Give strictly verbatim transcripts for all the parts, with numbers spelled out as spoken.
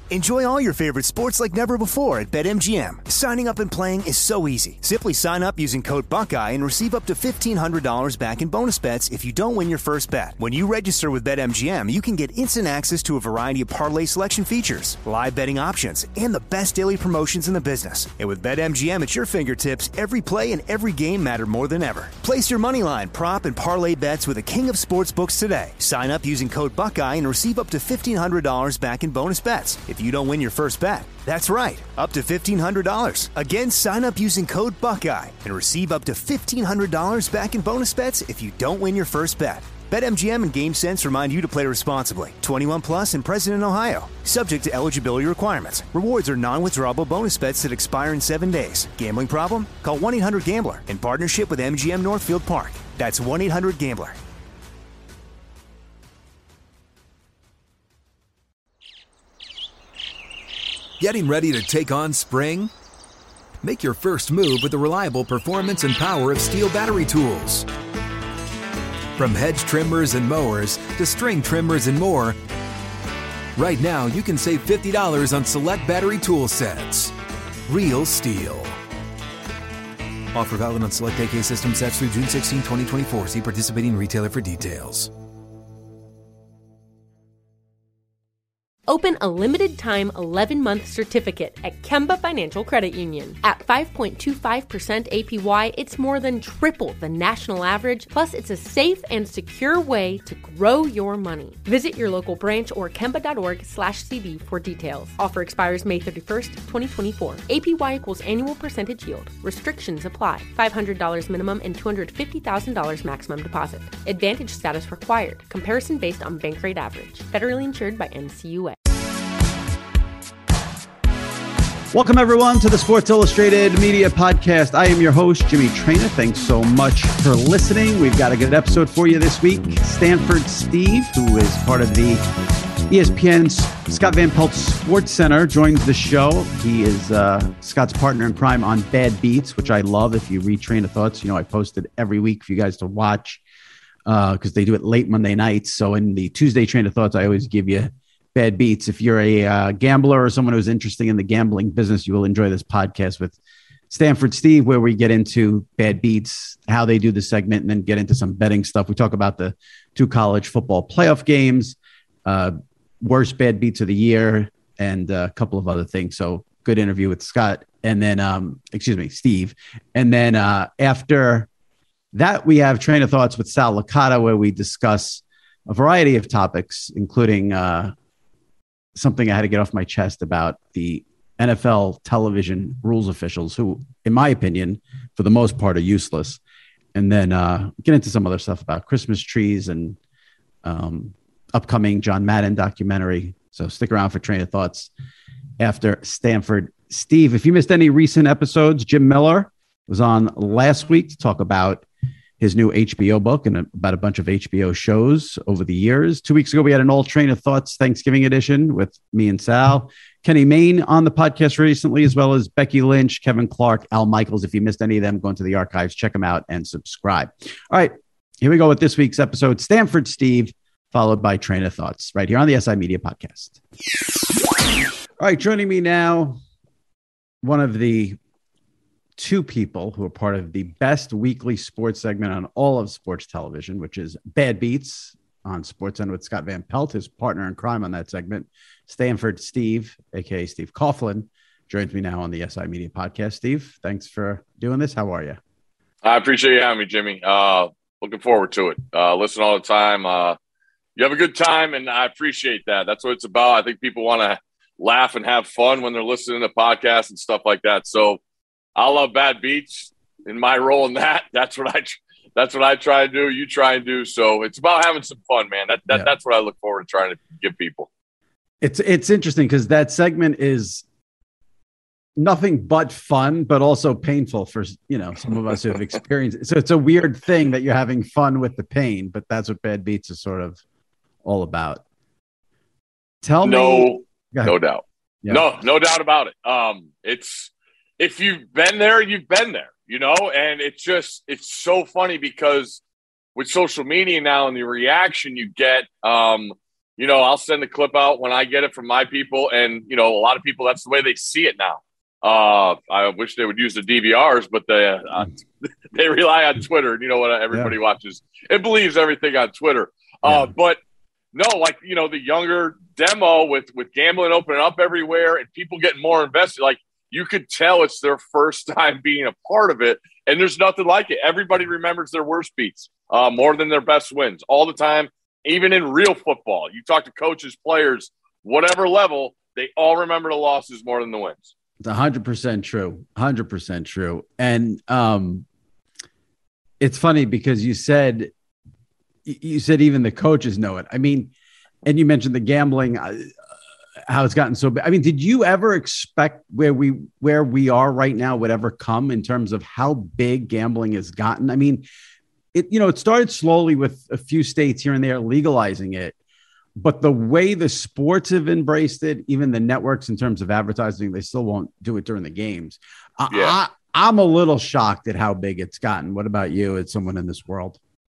Enjoy all your favorite sports like never before at BetMGM. Signing up and playing is so easy. Simply sign up using code Buckeye and receive up to fifteen hundred dollars back in bonus bets if you don't win your first bet. When you register with BetMGM, you can get instant access to a variety of parlay selection features, live betting options, and the best daily promotions in the business. And with BetMGM at your fingertips, every play and every game matter more than ever. Place your moneyline, prop, and parlay bets with the king of sportsbooks today. Sign up using code Buckeye and receive up to fifteen hundred dollars back in bonus bets if you don't win your first bet. That's right, up to fifteen hundred dollars. Again, sign up using code Buckeye and receive up to fifteen hundred dollars back in bonus bets if you don't win your first bet. BetMGM and GameSense remind you to play responsibly. twenty-one plus and present in Ohio. Subject to eligibility requirements. Rewards are non-withdrawable bonus bets that expire in seven days. Gambling problem? Call one eight hundred gambler in partnership with M G M Northfield Park. That's one eight hundred gambler. Getting ready to take on spring? Make your first move with the reliable performance and power of Steel battery tools. From hedge trimmers and mowers to string trimmers and more, right now you can save fifty dollars on select battery tool sets. Real Steel. Offer valid on select A K system sets through June sixteenth, twenty twenty-four. See participating retailer for details. Open a limited-time eleven-month certificate at Kemba Financial Credit Union. At five point two five percent A P Y, it's more than triple the national average, plus it's a safe and secure way to grow your money. Visit your local branch or kemba.org slash CD for details. Offer expires May thirty-first, twenty twenty-four. A P Y equals annual percentage yield. Restrictions apply. five hundred dollars minimum and two hundred fifty thousand dollars maximum deposit. Advantage status required. Comparison based on bank rate average. Federally insured by N C U A. Welcome, everyone, to the Sports Illustrated Media Podcast. I am your host, Jimmy Traina. Thanks so much for listening. We've got a good episode for you this week. Stanford Steve, who is part of the E S P N's Scott Van Pelt Sports Center, joins the show. He is uh, Scott's partner in crime on Bad Beats, which I love. If you read Train of Thoughts, you know I post it every week for you guys to watch because uh, they do it late Monday nights. So in the Tuesday Train of Thoughts, I always give you Bad Beats. If you're a uh, gambler or someone who's interested in the gambling business, you will enjoy this podcast with Stanford Steve, where we get into Bad Beats, how they do the segment, and then get into some betting stuff. We talk about the two college football playoff games, uh, worst Bad Beats of the year, and a couple of other things. So good interview with Scott. And then, um, excuse me, Steve. And then uh, after that, we have Train of Thoughts with Sal Licata, where we discuss a variety of topics, including uh, something I had to get off my chest about the N F L television rules officials who, in my opinion, for the most part, are useless. And then uh, get into some other stuff about Christmas trees and um, upcoming John Madden documentary. So stick around for Train of Thoughts after Stanford Steve. If you missed any recent episodes, Jim Miller was on last week to talk about his new H B O book and about a bunch of H B O shows over the years. Two weeks ago, we had an all Train of Thoughts Thanksgiving edition with me and Sal. Kenny Mayne on the podcast recently, as well as Becky Lynch, Kevin Clark, Al Michaels. If you missed any of them, go into the archives, check them out, and subscribe. All right, here we go with this week's episode. Stanford Steve, followed by Train of Thoughts, right here on the S I Media Podcast. All right, joining me now, one of the two people who are part of the best weekly sports segment on all of sports television, which is Bad Beats on SportsCenter with Scott Van Pelt, his partner in crime on that segment. Stanford Steve, a k a. Steve Coughlin, joins me now on the S I Media Podcast. Steve, thanks for doing this. How are you? I appreciate you having me, Jimmy. Uh, looking forward to it. Uh, listen all the time. Uh, you have a good time, and I appreciate that. That's what it's about. I think people want to laugh and have fun when they're listening to podcasts and stuff like that. So I love Bad Beats in my role in that. That's what I that's what I try to do. You try and do. So it's about having some fun, man. That, that yeah. That's what I look forward to trying to give people. It's it's interesting because that segment is nothing but fun, but also painful for, you know, some of us who have experienced it. So it's a weird thing that you're having fun with the pain, but that's what Bad Beats is sort of all about. Tell no, me. No doubt. Yeah. No, no doubt about it. Um, it's, if you've been there, you've been there, you know, and it's just, it's so funny because with social media now and the reaction you get, um, you know, I'll send the clip out when I get it from my people. And, you know, a lot of people, that's the way they see it now. Uh, I wish they would use the D V Rs, but they, uh, they rely on Twitter. You know what? Everybody yeah. watches and believes everything on Twitter. Uh, yeah. But no, like, you know, the younger demo with, with gambling opening up everywhere and people getting more invested, like you could tell it's their first time being a part of it. And there's nothing like it. Everybody remembers their worst beats uh, more than their best wins all the time. Even in real football, you talk to coaches, players, whatever level, they all remember the losses more than the wins. It's one hundred percent true. one hundred percent true. And um, it's funny because you said, you said even the coaches know it. I mean, and you mentioned the gambling, uh, how it's gotten so bad. I mean, did you ever expect where we where we are right now would ever come in terms of how big gambling has gotten? I mean, it, you know, it started slowly with a few states here and there legalizing it, but the way the sports have embraced it, even the networks in terms of advertising, they still won't do it during the games. Yeah. I, I'm a little shocked at how big it's gotten. What about you as someone in this world?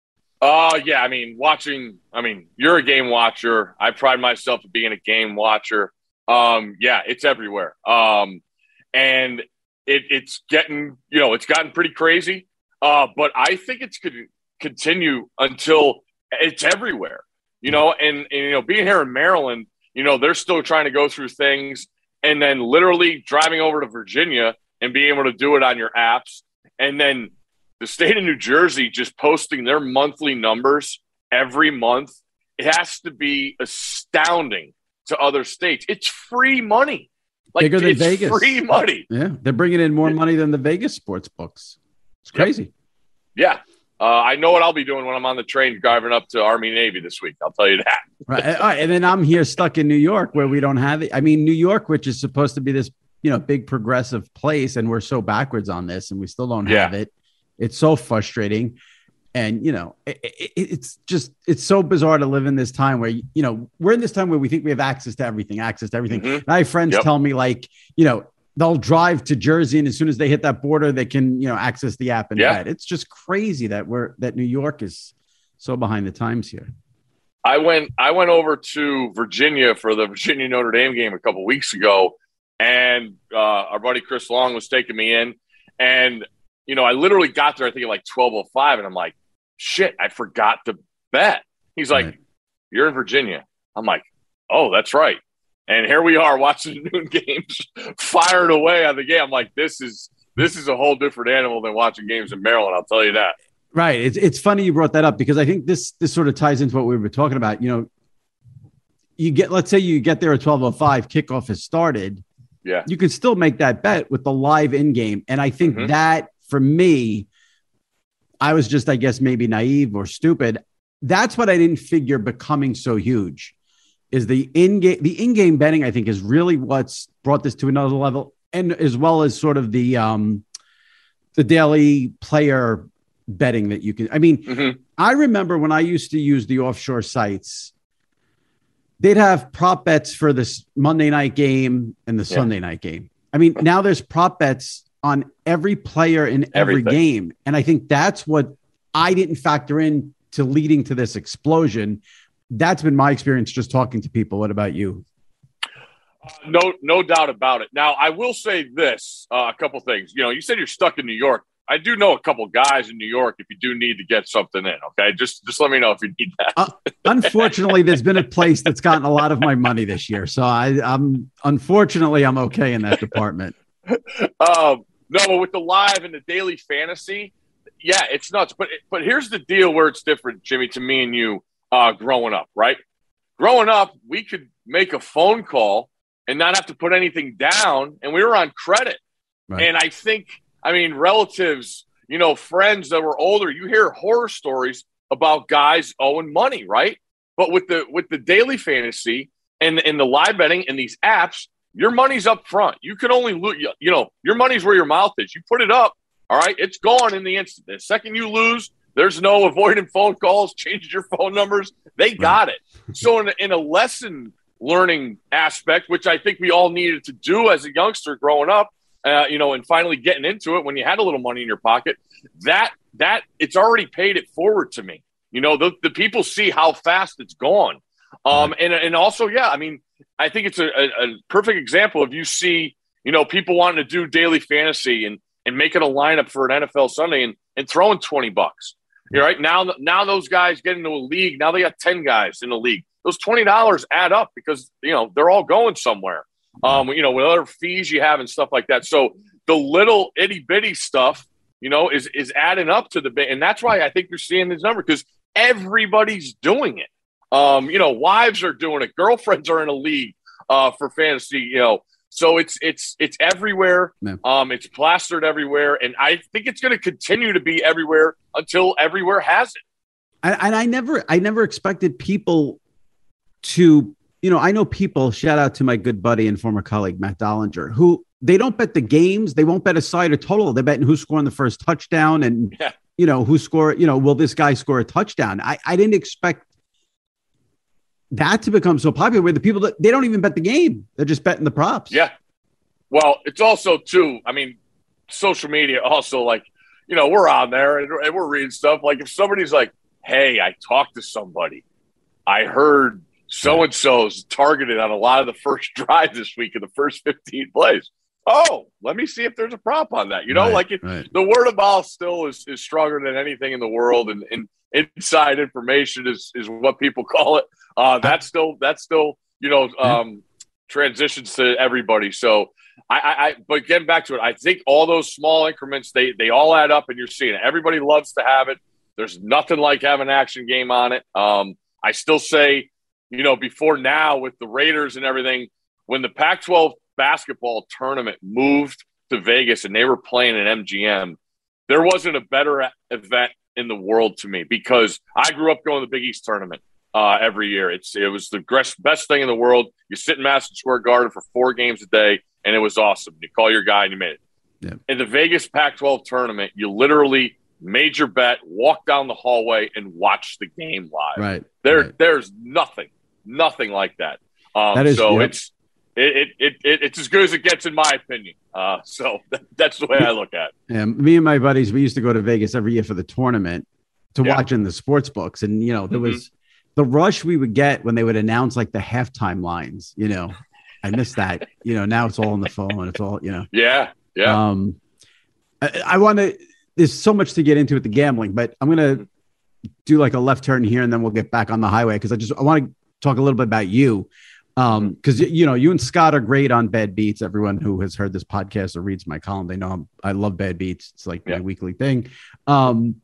Oh, uh, yeah. I mean, watching, I mean, you're a game watcher. I pride myself on being a game watcher. Um, yeah, it's everywhere. Um, and it, it's getting, you know, it's gotten pretty crazy. Uh, but I think it's going to continue until it's everywhere, you know, and, and, you know, being here in Maryland, you know, they're still trying to go through things and then literally driving over to Virginia and being able to do it on your apps. And then the state of New Jersey just posting their monthly numbers every month. It has to be astounding to other states. It's free money. Like, bigger than it's Vegas. Free money. Yeah. They're bringing in more money than the Vegas sports books. It's crazy. Yep. Yeah. Uh, I know what I'll be doing when I'm on the train driving up to Army Navy this week. I'll tell you that. Right. And then I'm here stuck in New York where we don't have it. I mean, New York, which is supposed to be this, you know, big progressive place. And we're so backwards on this and we still don't yeah. have it. It's so frustrating. And, you know, it, it, it's just, it's so bizarre to live in this time where, you know, we're in this time where we think we have access to everything, access to everything. Mm-hmm. I have friends yep. tell me like, you know, they'll drive to Jersey and as soon as they hit that border, they can, you know, access the app and yeah. bed. It's just crazy that we're, that New York is so behind the times here. I went, I went over to Virginia for the Virginia Notre Dame game a couple weeks ago. And uh, our buddy Chris Long was taking me in and, you know, I literally got there, I think at like twelve oh five and I'm like, shit, I forgot to bet. He's like, right. You're in Virginia. I'm like, oh, that's right. And here we are watching the noon games, firing away on the game. I'm like, this is this is a whole different animal than watching games in Maryland. I'll tell you that. Right. It's it's funny you brought that up because I think this this sort of ties into what we were talking about. You know, you get let's say you get there at twelve oh five, kickoff has started. Yeah, you can still make that bet with the live in game, and I think mm-hmm. that for me, I was just I guess maybe naive or stupid. That's what I didn't figure becoming so huge. Is the in-game the in-game betting, I think, is really what's brought this to another level, and as well as sort of the um, the daily player betting that you can. I mean, mm-hmm. I remember when I used to use the offshore sites, they'd have prop bets for this Monday night game and the yeah. Sunday night game. I mean, now there's prop bets on every player in every Everything. game, and I think that's what I didn't factor in to leading to this explosion. That's been my experience just talking to people. What about you? Uh, no, no doubt about it. Now, I will say this, uh, a couple things. You know, you said you're stuck in New York. I do know a couple guys in New York if you do need to get something in, okay? Just just let me know if you need that. uh, unfortunately, there's been a place that's gotten a lot of my money this year. So I, I'm unfortunately, I'm okay in that department. um, no, but with the live and the daily fantasy, yeah, it's nuts. But But here's the deal where it's different, Jimmy, to me and you. Uh, growing up, right? Growing up, we could make a phone call and not have to put anything down, and we were on credit. Right. And I think, I mean, relatives, you know, friends that were older, you hear horror stories about guys owing money, right? But with the with the daily fantasy and, and the live betting and these apps, your money's up front. You can only lose, you know, your money's where your mouth is. You put it up, all right, it's gone in the instant. The second you lose, there's no avoiding phone calls, changing your phone numbers. They got it. So in a, in a lesson learning aspect, which I think we all needed to do as a youngster growing up, uh, you know, and finally getting into it when you had a little money in your pocket, that that it's already paid it forward to me. You know, the, the people see how fast it's gone. Um, and, and also, yeah, I mean, I think it's a, a, a perfect example of you see, you know, people wanting to do daily fantasy and, and making a lineup for an N F L Sunday and, and throwing twenty bucks. You're right. Now, now those guys get into a league. Now they got ten guys in the league. Those twenty dollars add up because, you know, they're all going somewhere. Um, you know, with other fees you have and stuff like that. So the little itty bitty stuff, you know, is, is adding up to the bit. And that's why I think you're seeing this number because everybody's doing it. Um, you know, wives are doing it. Girlfriends are in a league uh, for fantasy, you know. So it's it's it's everywhere. Yeah. Um, it's plastered everywhere. And I think it's going to continue to be everywhere until everywhere has it. And, and I never I never expected people to, you know, I know people, shout out to my good buddy and former colleague, Matt Dollinger, who they don't bet the games. They won't bet a side or total. They're betting who's scoring the first touchdown and, yeah. you know, who score, you know, will this guy score a touchdown? I, I didn't expect that to become so popular where the people that they don't even bet the game. They're just betting the props. Yeah. Well, it's also too, I mean, social media also like, you know, we're on there and, and we're reading stuff. Like if somebody's like, hey, I talked to somebody, I heard so-and-so's targeted on a lot of the first drive this week in the first fifteen plays. Oh, let me see if there's a prop on that. You know, right, like it, right. the word of mouth still is, is stronger than anything in the world. And, and inside information is, is what people call it. Uh, that's still, that's still, you know, um, transitions to everybody. So I, I, I, but getting back to it, I think all those small increments, they, they all add up and you're seeing it. Everybody loves to have it. There's nothing like having an action game on it. Um, I still say, you know, before now with the Raiders and everything, when the Pac twelve basketball tournament moved to Vegas and they were playing at M G M, there wasn't a better event in the world to me because I grew up going to the Big East tournament uh, every year. It's It was the best thing in the world. You sit in Madison Square Garden for four games a day, and it was awesome. You call your guy and you made it. Yeah. In the Vegas Pac twelve tournament, you literally made your bet, walk down the hallway, and watch the game live. Right. There, right. There's nothing. Nothing like that. Um, that is, so yep. it's it, it it it's as good as it gets in my opinion. Uh, so that, that's the way I look at it. Yeah, me and my buddies, we used to go to Vegas every year for the tournament to yeah. watch in the sports books, and you know there mm-hmm. was the rush we would get when they would announce like the halftime lines. You know, I miss that. You know, now it's all on the phone. It's all you know. Yeah, yeah. Um, I, I want to. There's so much to get into with the gambling, but I'm gonna do like a left turn here, and then we'll get back on the highway because I just I want to talk a little bit about you. Um, because you know, you and Scott are great on Bad Beats. Everyone who has heard this podcast or reads my column, they know I'm, I love Bad Beats. It's like yeah. my weekly thing. Um,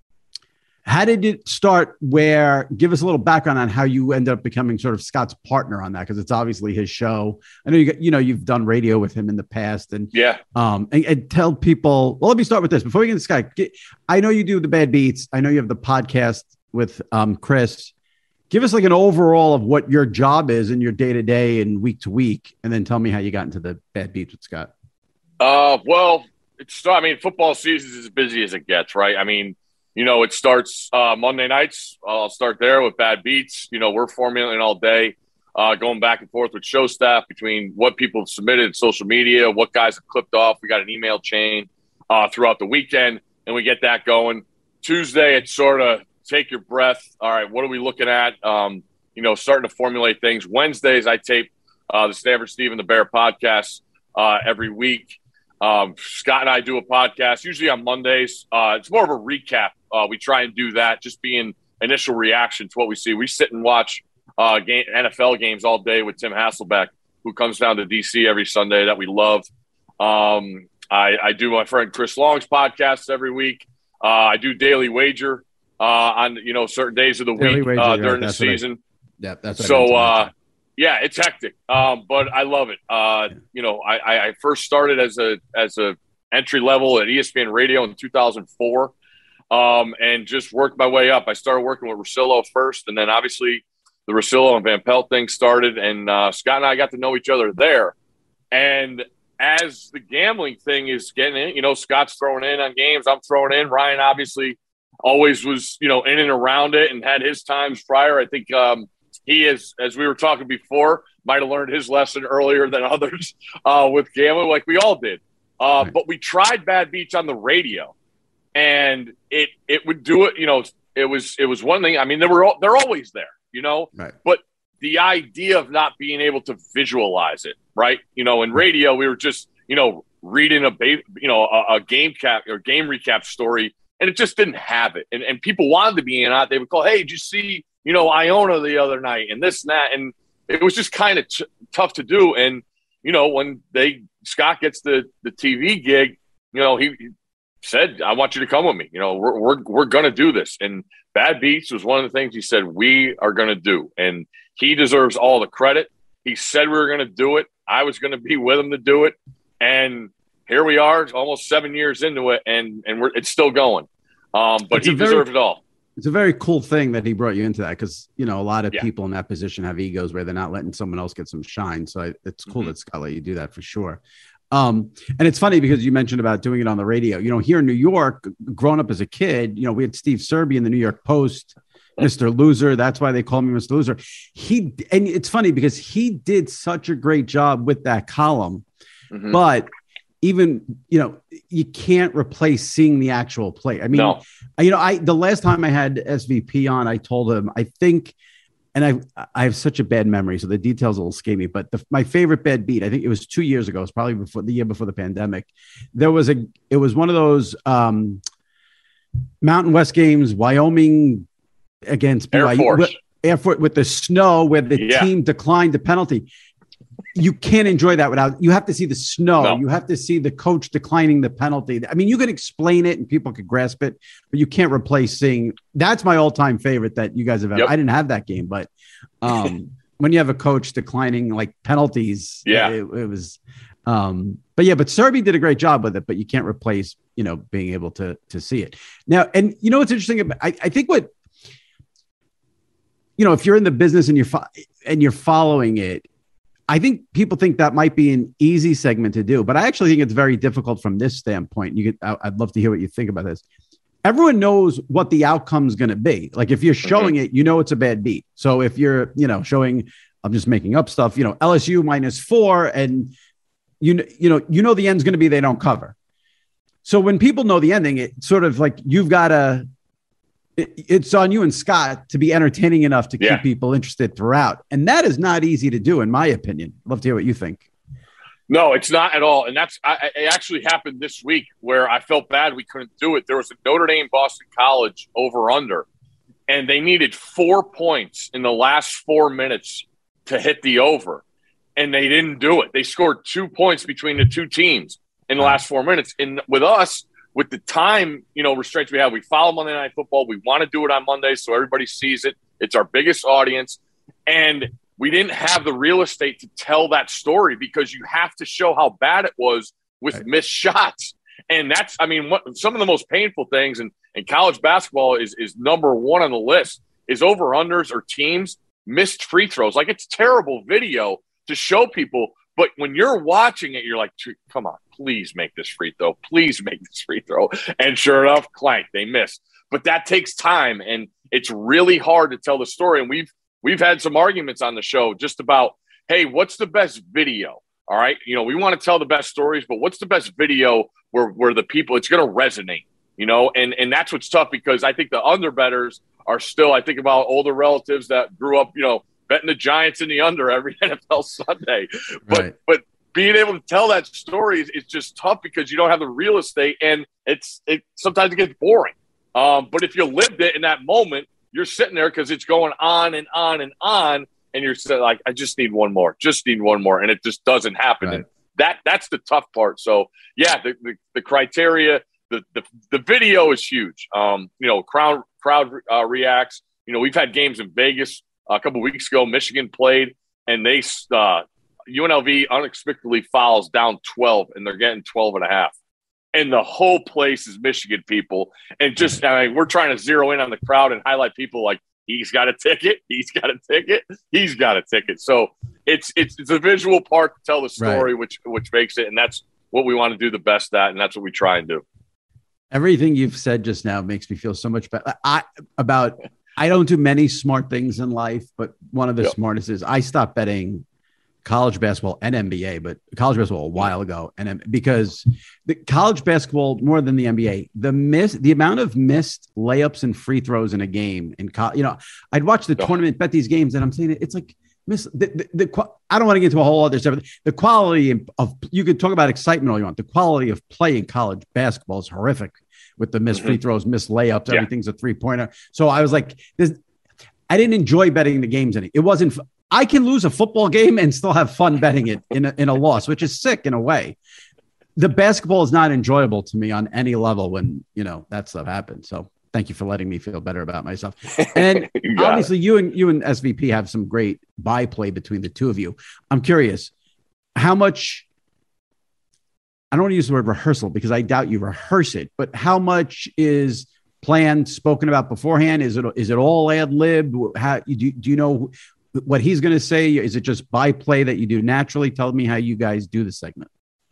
how did it start? Where give us a little background on how you ended up becoming sort of Scott's partner on that, because it's obviously his show. I know you got, you know, you've done radio with him in the past, and yeah. Um, and, and tell people. Well, let me start with this before we get into Scott. Get, I know you do the Bad Beats. I know you have the podcast with um Chris. Give us like an overall of what your job is in your day to day and week to week, and then tell me how you got into the Bad Beats with Scott. Uh, well, it's I mean, football season is as busy as it gets, right? I mean, you know, it starts uh, Monday nights. I'll start there with Bad Beats. You know, we're formulating all day, uh, going back and forth with show staff between what people have submitted, social media, what guys have clipped off. We got an email chain uh, throughout the weekend, and we get that going. Tuesday, it's sort of take your breath. All right, what are we looking at? Um, you know, starting to formulate things. Wednesdays, I tape uh, the Stanford Steve and the Bear podcast uh, every week. Um, Scott and I do a podcast usually on Mondays. Uh, it's more of a recap. Uh, we try and do that, just being initial reaction to what we see. We sit and watch uh, game, N F L games all day with Tim Hasselbeck, who comes down to D C every Sunday that we love. Um, I, I do my friend Chris Long's podcasts every week. Uh, I do Daily Wager uh, on, you know, certain days of the Daily week Wager, uh, right. during That's the season. I, yeah, that's what so. Uh, yeah, it's hectic, um, but I love it. Uh, you know, I, I first started as a as a entry level at E S P N Radio in two thousand four, um, and just worked my way up. I started working with Russillo first, and then obviously the Russillo and Van Pelt thing started, and uh, Scott and I got to know each other there. And as the gambling thing is getting in, you know, Scott's throwing in on games, I'm throwing in. Ryan obviously always was, you know, in and around it and had his times prior. I think um, he is, as we were talking before, might have learned his lesson earlier than others uh, with gambling, like we all did. Uh, right. But we tried Bad Beats on the radio, and it it would do it. You know, it was it was one thing. I mean, they were all, they're always there, you know. Right. But the idea of not being able to visualize it, right? You know, in radio, we were just, you know, reading a, you know, a, a game cap or game recap story, and it just didn't have it. And, and people wanted to be in on it. They would call, hey, did you see, you know, Iona the other night and this and that? And it was just kind of t- tough to do. And, you know, when they, Scott gets the, the T V gig, you know, he, he said, I want you to come with me. You know, we're, we're, we're going to do this. And Bad Beats was one of the things he said, we are going to do. And he deserves all the credit. He said we were going to do it. I was going to be with him to do it. And here we are almost seven years into it. And, and we're, it's still going. Um, but it's he very, deserved it all. It's a very cool thing that he brought you into that. Cause you know, a lot of yeah. people in that position have egos where they're not letting someone else get some shine. So I, it's cool mm-hmm. that Scott let you do that for sure. Um, and it's funny because you mentioned about doing it on the radio, you know, here in New York, growing up as a kid, you know, we had Steve Serby in the New York Post, Mister Loser. That's why they call me Mister Loser. He, and it's funny because he did such a great job with that column, mm-hmm. but even, you know, you can't replace seeing the actual play. I mean, no. you know, I, the last time I had S V P on, I told him, I think, and I I have such a bad memory, so the details will escape me. But the, my favorite bad beat, I think it was two years ago. It was probably before the year before the pandemic. There was a, it was one of those um, Mountain West games, Wyoming against Air B Y U, Force, with, Air Force with the snow, where the yeah. team declined the penalty. You can't enjoy that without, you have to see the snow. No. You have to see the coach declining the penalty. I mean, you can explain it and people could grasp it, but you can't replace seeing. That's my all-time favorite that you guys have ever. Yep. I didn't have that game, but um, when you have a coach declining like penalties, yeah, it, it was. Um, but yeah, but Serby did a great job with it, but you can't replace, you know, being able to to see it now. And you know what's interesting about, I, I think what, you know, if you're in the business and you're fo- and you're following it. I think people think that might be an easy segment to do, but I actually think it's very difficult from this standpoint. You could, I'd love to hear what you think about this. Everyone knows what the outcome is going to be. Like if you're showing mm-hmm. it, you know, it's a bad beat. So if you're, you know, showing, I'm just making up stuff, you know, L S U minus four and you know, you know, you know, the end's going to be, they don't cover. So when people know the ending, it's sort of like, you've got to, it's on you and Scott to be entertaining enough to keep yeah. people interested throughout. And that is not easy to do, in my opinion. Love to hear what you think. No, it's not at all. And that's, I, it actually happened this week where I felt bad we couldn't do it. There was a Notre Dame Boston College over under, and they needed four points in the last four minutes to hit the over. And they didn't do it. They scored two points between the two teams in the last four minutes. And with us, with the time, you know, restraints we have, we follow Monday Night Football. We want to do it on Monday so everybody sees it. It's our biggest audience. And we didn't have the real estate to tell that story because you have to show how bad it was with right. missed shots. And that's, I mean, what, some of the most painful things in, in college basketball is, is number one on the list is over-unders or teams missed free throws. Like, it's terrible video to show people. But when you're watching it, you're like, come on, please make this free throw. Please make this free throw. And sure enough, clank, they missed. But that takes time, and it's really hard to tell the story. And we've we've had some arguments on the show just about, hey, what's the best video? All right, you know, we want to tell the best stories, but what's the best video where where the people, it's going to resonate, you know? And and that's what's tough because I think the underbettors are still, I think about older relatives that grew up, you know, betting the Giants in the under every N F L Sunday. But right. but being able to tell that story is, is just tough because you don't have the real estate, and it's it sometimes it gets boring. Um, but if you lived it in that moment, you're sitting there because it's going on and on and on, and you're like, I just need one more, just need one more, and it just doesn't happen. Right. And that that's the tough part. So yeah, the the, the criteria, the, the the video is huge. Um, you know, crowd crowd uh, reacts. You know, we've had games in Vegas. A couple of weeks ago, Michigan played, and they uh, U N L V unexpectedly fouls down twelve, and they're getting twelve and a half. And the whole place is Michigan people. And just, I mean, we're trying to zero in on the crowd and highlight people like, he's got a ticket, he's got a ticket, he's got a ticket. So it's it's it's a visual part to tell the story, right. which which makes it, and that's what we want to do the best at, and that's what we try and do. Everything you've said just now makes me feel so much better. I about – I don't do many smart things in life, but one of the yep. smartest is I stopped betting college basketball and N B A, but college basketball a while ago. And because the college basketball, more than the N B A, the miss, the amount of missed layups and free throws in a game in college, you know, I'd watch the oh. tournament, bet these games, and I'm saying it's like Miss the, the, the I don't want to get into a whole other stuff. The quality of, you could talk about excitement all you want. The quality of play in college basketball is horrific with the missed mm-hmm. free throws, missed layups. Yeah. Everything's a three pointer. So I was like, this, I didn't enjoy betting the games any. It wasn't. I can lose a football game and still have fun betting it in a, in a loss, which is sick in a way. The basketball is not enjoyable to me on any level when, you know, that stuff happens. So thank you for letting me feel better about myself. And you obviously it. you and you and S V P have some great byplay between the two of you. I'm curious how much, I don't want to use the word rehearsal because I doubt you rehearse it, but how much is planned, spoken about beforehand? Is it, is it all ad lib? How do, do you know what he's going to say? Is it just byplay that you do naturally? Tell me how you guys do the segment.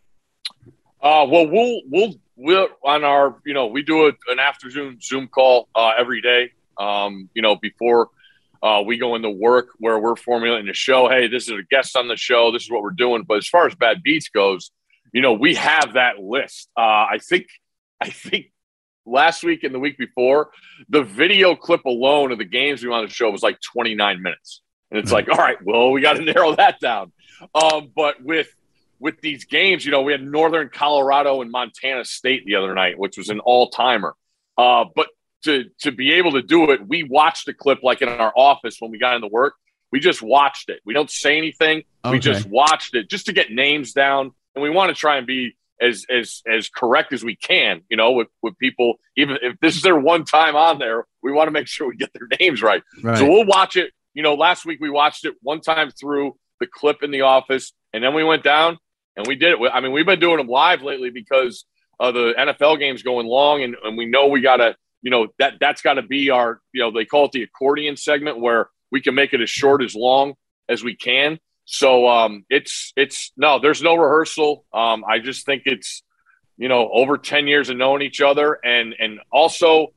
Uh, well, we'll, we'll, we'll on our, you know, we do a, an afternoon Zoom call uh, every day, um, you know, before uh, we go into work where we're formulating the show. Hey, this is a guest on the show. This is what we're doing. But as far as Bad Beats goes, you know, we have that list. Uh, I think, I think last week and the week before, the video clip alone of the games we wanted to show was like twenty-nine minutes. And it's like, all right, well, we got to narrow that down. Um, but with, With these games, you know, we had Northern Colorado and Montana State the other night, which was an all-timer. Uh, but to to be able to do it, we watched the clip like in our office when we got into work. We just watched it. We don't say anything. Okay. We just watched it just to get names down. And we want to try and be as as as correct as we can, you know, with, with people. Even if this is their one time on there, we want to make sure we get their names right. right. So we'll watch it. You know, last week we watched it one time through the clip in the office, and then we went down. And we did it. I mean, we've been doing them live lately because of the N F L games going long. And, and we know we got to, you know, that that's got to be our, you know, they call it the accordion segment where we can make it as short as long as we can. So um, it's, it's, no, there's no rehearsal. Um, I just think it's, you know, over ten years of knowing each other. And, and also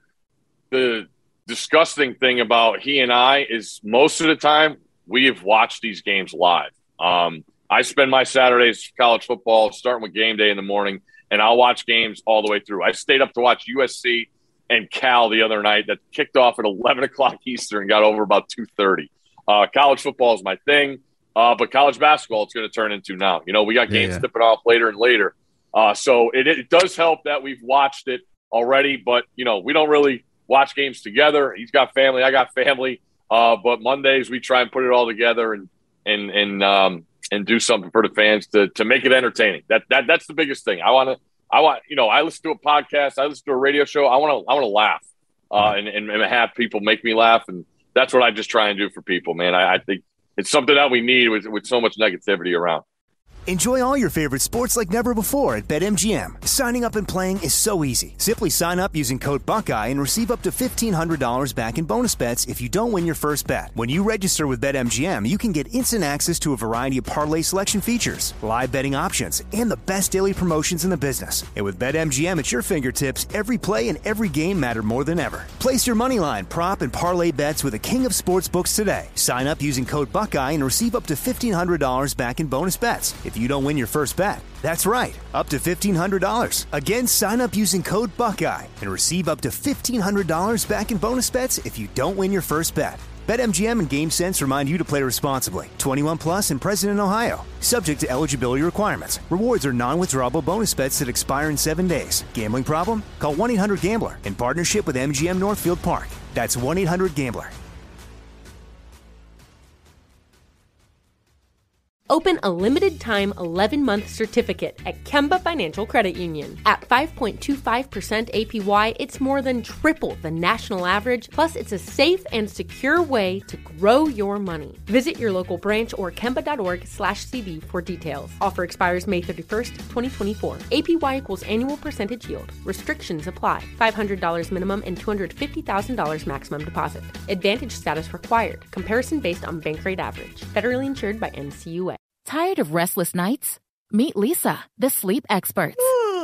the disgusting thing about he and I is most of the time we have watched these games live. Um, I spend my Saturdays college football, starting with game day in the morning, and I'll watch games all the way through. I stayed up to watch U S C and Cal the other night that kicked off at eleven o'clock Eastern and got over about two thirty. Uh, college football is my thing, uh, but college basketball it's going to turn into now. You know, we got games yeah, yeah. tipping off later and later. Uh, so it, it does help that we've watched it already, but, you know, we don't really watch games together. He's got family. I got family. Uh, but Mondays we try and put it all together and, and, and, um, and do something for the fans to, to make it entertaining. That, that, that's the biggest thing. I want to, I want, you know, I listen to a podcast, I listen to a radio show. I want to, I want to laugh, uh, and, and, and have people make me laugh. And that's what I just try and do for people, man. I, I think it's something that we need with, with so much negativity around. Enjoy all your favorite sports like never before at BetMGM. Signing up and playing is so easy. Simply sign up using code Buckeye and receive up to fifteen hundred dollars back in bonus bets if you don't win your first bet. When you register with BetMGM, you can get instant access to a variety of parlay selection features, live betting options, and the best daily promotions in the business. And with BetMGM at your fingertips, every play and every game matter more than ever. Place your moneyline, prop, and parlay bets with the king of sportsbooks today. Sign up using code Buckeye and receive up to fifteen hundred dollars back in bonus bets if you don't win your first bet. That's right, up to fifteen hundred dollars. Again, sign up using code Buckeye and receive up to fifteen hundred dollars back in bonus bets if you don't win your first bet. BetMGM and GameSense remind you to play responsibly. twenty-one plus and present in Ohio. Subject to eligibility requirements. Rewards are non-withdrawable bonus bets that expire in seven days. Gambling problem? Call one eight hundred gambler in partnership with M G M Northfield Park. That's one eight hundred gambler. Open a limited-time eleven-month certificate at Kemba Financial Credit Union. At five point two five percent A P Y, it's more than triple the national average, plus it's a safe and secure way to grow your money. Visit your local branch or kemba.org slash CD for details. Offer expires May thirty-first, twenty twenty-four. A P Y equals annual percentage yield. Restrictions apply. five hundred dollars minimum and two hundred fifty thousand dollars maximum deposit. Advantage status required. Comparison based on bank rate average. Federally insured by N C U A. Tired of restless nights? Meet Leesa, the sleep experts.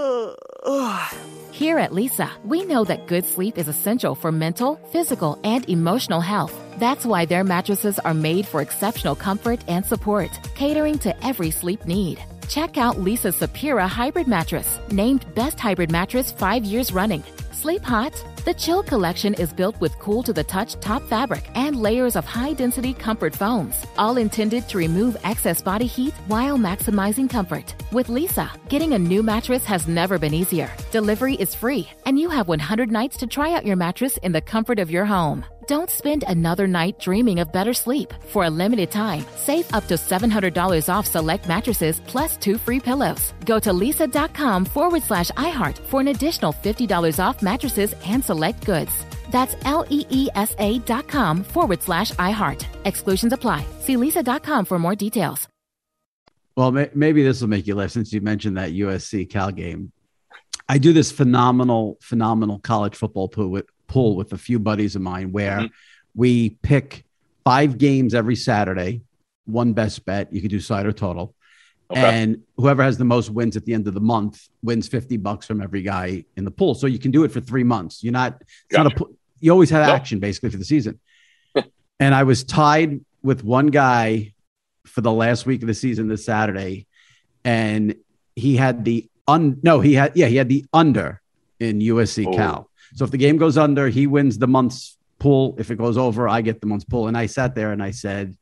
Here at Leesa, we know that good sleep is essential for mental, physical, and emotional health. That's why their mattresses are made for exceptional comfort and support, catering to every sleep need. Check out Leesa's Sapira Hybrid Mattress, named Best Hybrid Mattress five years running. Sleep hot, The Chill collection is built with cool-to-the-touch top fabric and layers of high-density comfort foams, all intended to remove excess body heat while maximizing comfort. With Leesa, getting a new mattress has never been easier. Delivery is free, and you have one hundred nights to try out your mattress in the comfort of your home. Don't spend another night dreaming of better sleep. For a limited time, save up to seven hundred dollars off select mattresses plus two free pillows. Go to leesa.com forward slash iHeart for an additional fifty dollars off mattresses and select goods. That's L-E-E-S-A dot com forward slash iHeart. Exclusions apply. See leesa.com for more details. Well, may- maybe this will make you laugh since you mentioned that U S C Cal game. I do this phenomenal, phenomenal college football pool with, pool with a few buddies of mine where mm-hmm. we pick five games every Saturday, one best bet. You could do side or total. Okay. And whoever has the most wins at the end of the month wins fifty bucks from every guy in the pool. So you can do it for three months. You're not, it's gotcha. not a, you always have nope. action basically for the season. And I was tied with one guy for the last week of the season this Saturday. And he had the un no, he had, yeah, he had the under in U S C oh. Cal. So if the game goes under, he wins the month's pool. If it goes over, I get the month's pool. And I sat there and I said,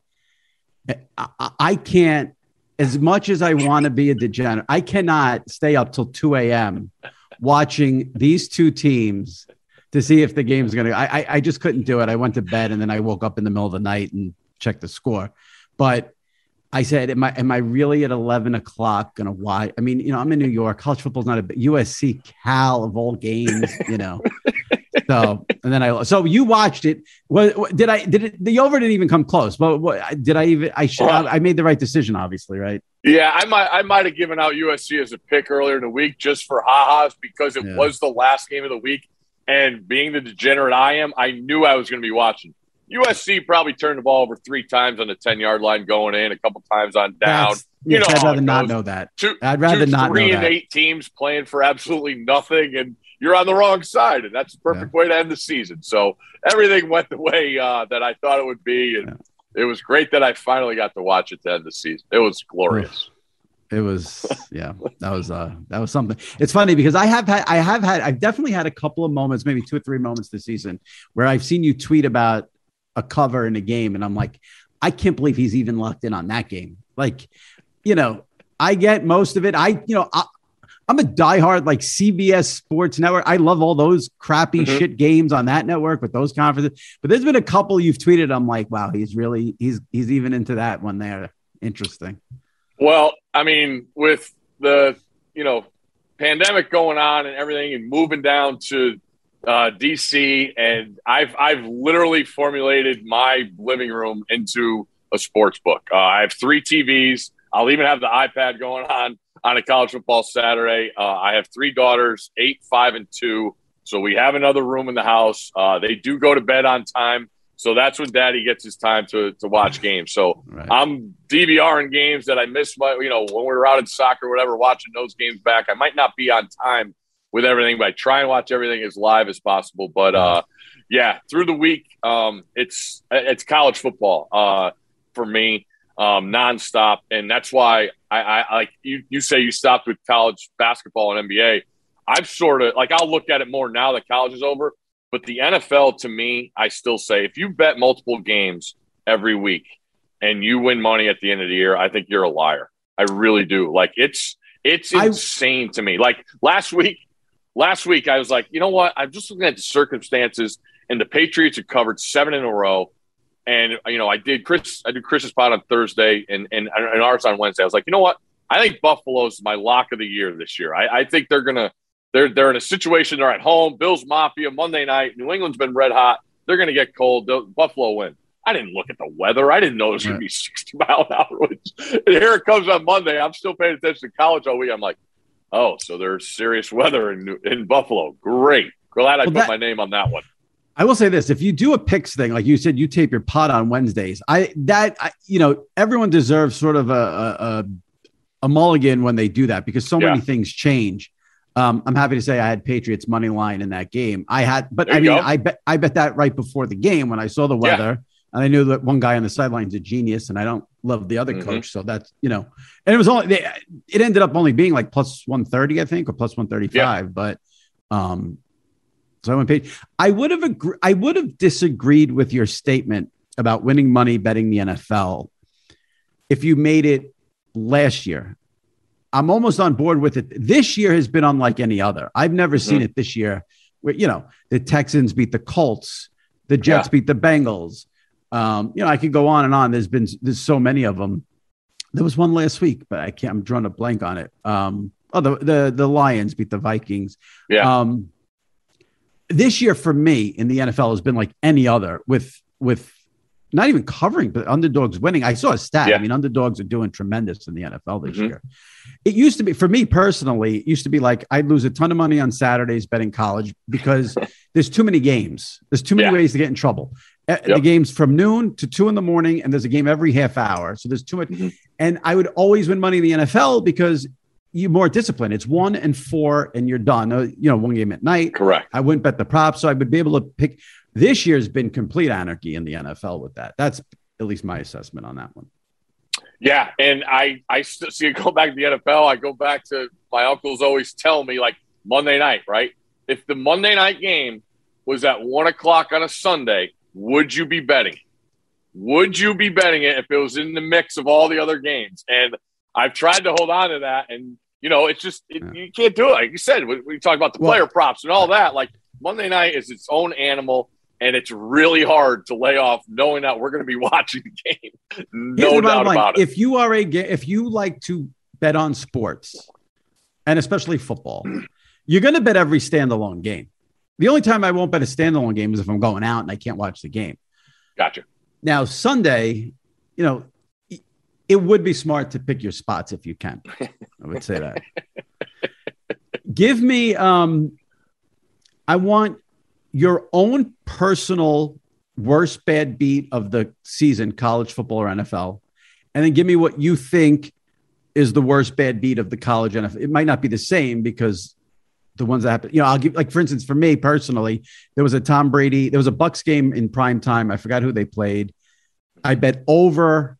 I, I can't, as much as I want to be a degenerate, I cannot stay up till two a.m. watching these two teams to see if the game's going to, I, I just couldn't do it. I went to bed and then I woke up in the middle of the night and checked the score. But I said, am I, am I really at eleven o'clock going to watch? I mean, you know, I'm in New York. College football's not a U S C Cal of all games, you know. So, and then I, so you watched it. What, what did I, did it, the over didn't even come close, but what, did I even, I should, well, I made the right decision, obviously, right? Yeah. I might, I might have given out U S C as a pick earlier in the week just for ha-has because it yeah. was the last game of the week. And being the degenerate I am, I knew I was going to be watching. U S C probably turned the ball over three times on the ten-yard line going in, a couple times on down. That's, you yes, know, I'd rather not know that. Two, I'd rather two, not know that. Three and eight teams playing for absolutely nothing, and you're on the wrong side, and that's the perfect yeah. way to end the season. So everything went the way uh, that I thought it would be, and yeah. it was great that I finally got to watch it to end the season. It was glorious. It was, yeah, that was, uh, that was something. It's funny because I have had, I have had, I've definitely had a couple of moments, maybe two or three moments this season where I've seen you tweet about a cover in a game. And I'm like, I can't believe he's even locked in on that game. Like, you know, I get most of it. I, you know, I, I'm a diehard like C B S Sports Network. I love all those crappy mm-hmm. shit games on that network with those conferences. But there's been a couple you've tweeted. I'm like, wow, he's really, he's, he's even into that one there. Interesting. Well, I mean, with the, you know, pandemic going on and everything and moving down to uh, D C, and I've I've literally formulated my living room into a sports book. Uh, I have three T Vs. I'll even have the iPad going on on a college football Saturday. Uh, I have three daughters, eight, five, and two. So we have another room in the house. Uh, they do go to bed on time. So that's when Daddy gets his time to to watch games. So right. I'm DVRing games that I missed, my, you know, when we were out in soccer or whatever, watching those games back. I might not be on time with everything, but I try and watch everything as live as possible. But, uh, yeah, through the week, um, it's it's college football uh, for me, um, nonstop. And that's why I, I like you, you say you stopped with college basketball and N B A. I've sort of – like I'll look at it more now that college is over. But the N F L, to me, I still say if you bet multiple games every week and you win money at the end of the year, I think you're a liar. I really do. Like it's it's insane I, to me. Like last week, last week I was like, you know what? I'm just looking at the circumstances, and the Patriots had covered seven in a row. And you know, I did Chris. I did Chris's pod on Thursday, and and, and ours on Wednesday. I was like, you know what? I think Buffalo's my lock of the year this year. I, I think they're gonna. They're they're in a situation. They're at home. Bills Mafia Monday night. New England's been red hot. They're going to get cold. They'll, Buffalo win. I didn't look at the weather. I didn't know it was going to be sixty mile an hour winds. And here it comes on Monday. I'm still paying attention to college all week. I'm like, oh, so there's serious weather in in Buffalo. Great. Glad I well, put that, my name on that one. I will say this: if you do a picks thing, like you said, you tape your pod on Wednesdays. I that I, you know everyone deserves sort of a a, a mulligan when they do that because so yeah. many things change. Um, I'm happy to say I had Patriots money line in that game. I had, but I mean, go. I bet I bet that right before the game when I saw the weather, yeah. and I knew that one guy on the sidelines is a genius, and I don't love the other mm-hmm. coach, so that's you know, and it was only they, it ended up only being like plus one thirty, I think, or plus one thirty five, yeah. but um, So I went paid. I would have agree- I would have disagreed with your statement about winning money betting the N F L if you made it last year. I'm almost on board with it. This year has been unlike any other. I've never mm-hmm. seen it this year where, you know, the Texans beat the Colts, the Jets yeah. beat the Bengals. Um, you know, I could go on and on. There's been, there's so many of them. There was one last week, but I can't, I'm drawing a blank on it. Um, oh, the, the, the Lions beat the Vikings. Yeah. Um, this year for me in the N F L has been like any other with, with not even covering, but underdogs winning. I saw a stat. Yeah. I mean, underdogs are doing tremendous in the N F L this mm-hmm. year. It used to be, for me personally, it used to be like I'd lose a ton of money on Saturdays betting college because there's too many games. There's too many yeah. ways to get in trouble. Yep. The game's from noon to two in the morning, and there's a game every half hour. So there's too much. Mm-hmm. And I would always win money in the N F L because you're more disciplined. It's one and four, and you're done. You know, one game at night. Correct. I wouldn't bet the props, so I would be able to pick. This year's been complete anarchy in the N F L with that. That's at least my assessment on that one. Yeah, and I, I still see it go back to the N F L. I go back to my uncles always tell me, like, Monday night, right? If the Monday night game was at one o'clock on a Sunday, would you be betting? Would you be betting it if it was in the mix of all the other games? And I've tried to hold on to that, and, you know, it's just it, – you can't do it. Like you said, we, we talk about the well, player props and all that. Like, Monday night is its own animal. And it's really hard to lay off knowing that we're going to be watching the game. No doubt about it. If you are a, if you like to bet on sports and especially football, you're going to bet every standalone game. The only time I won't bet a standalone game is if I'm going out and I can't watch the game. Gotcha. Now, Sunday, you know, it would be smart to pick your spots if you can. I would say that. Give me, um, I want your own personal worst bad beat of the season, college football or N F L, and then give me what you think is the worst bad beat of the college N F L. It might not be the same because the ones that happen, you know, I'll give, like, for instance, for me personally, there was a Tom Brady, there was a Bucs game in prime time. I forgot who they played. I bet over,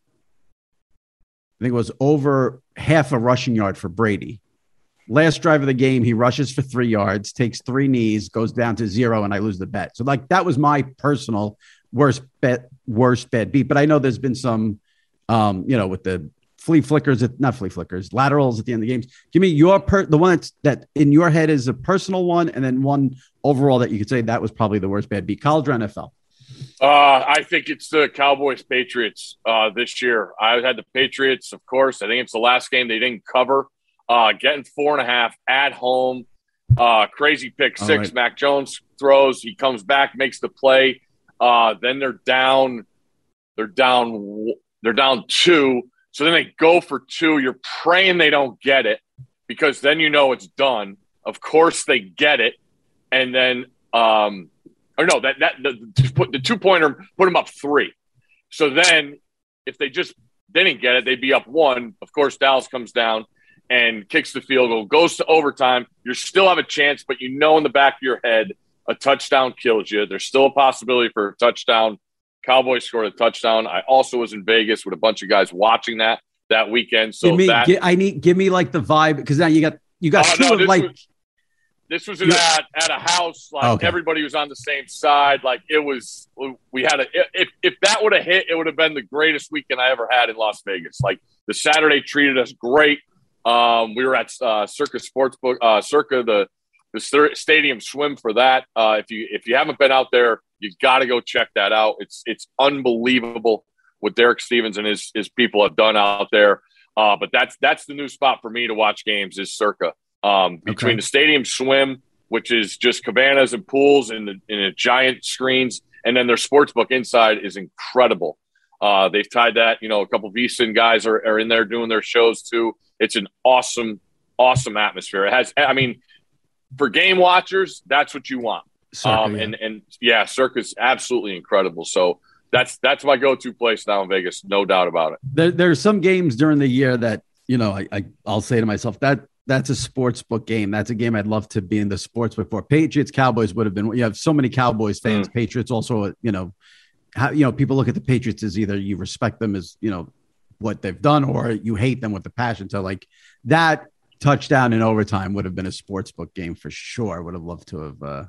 I think it was over half a rushing yard for Brady. Last drive of the game, he rushes for three yards, takes three knees, goes down to zero, and I lose the bet. So, like, that was my personal worst bet, worst bad beat. But I know there's been some, um, you know, with the flea flickers, not flea flickers, laterals at the end of the games. Give me your per the one that's that in your head is a personal one, and then one overall that you could say that was probably the worst bad beat, college or N F L. Uh, I think it's the Cowboys Patriots uh, this year. I had the Patriots, of course. I think it's the last game they didn't cover. Uh, getting four and a half at home, uh, crazy pick six. Right. Mac Jones throws, he comes back, makes the play. Uh, then they're down, they're down, they're down two. So then they go for two. You're praying they don't get it because then you know it's done. Of course they get it, and then, um, or no, that that the, the two pointer put them up three. So then, if they just didn't get it, they'd be up one. Of course, Dallas comes down and kicks the field goal, goes to overtime. You still have a chance, but you know in the back of your head, a touchdown kills you. There's still a possibility for a touchdown. Cowboys scored a touchdown. I also was in Vegas with a bunch of guys watching that that weekend. So give me, that, give, I need give me like the vibe because now you got you got uh, two no, of like. Was, this was at at a house. Like okay. Everybody was on the same side. Like it was. We had a. If if that would have hit, it would have been the greatest weekend I ever had in Las Vegas. Like the Saturday treated us great. Um, we were at uh, Circa Sportsbook, uh, Circa the the stadium swim for that. Uh, if you if you haven't been out there, you got to go check that out. It's it's unbelievable what Derek Stevens and his his people have done out there. Uh, but that's that's the new spot for me to watch games is Circa. Um, between okay. the stadium swim, which is just cabanas and pools and the, and the giant screens, and then their sportsbook inside is incredible. Uh, they've tied that. You know, a couple of VSiN guys are, are in there doing their shows too. It's an awesome, awesome atmosphere. It has, I mean, for game watchers, that's what you want. Circa, um, yeah. And and yeah, Circa's absolutely incredible. So that's that's my go-to place now in Vegas, no doubt about it. There, there's some games during the year that you know I, I I'll say to myself that that's a sports book game. That's a game I'd love to be in the sports book for. Patriots Cowboys would have been. You have so many Cowboys fans. Mm. Patriots also, you know, how you know people look at the Patriots as either you respect them as you know what they've done or you hate them with a passion. So like that touchdown in overtime would have been a sports book game for sure. Would have loved to have uh,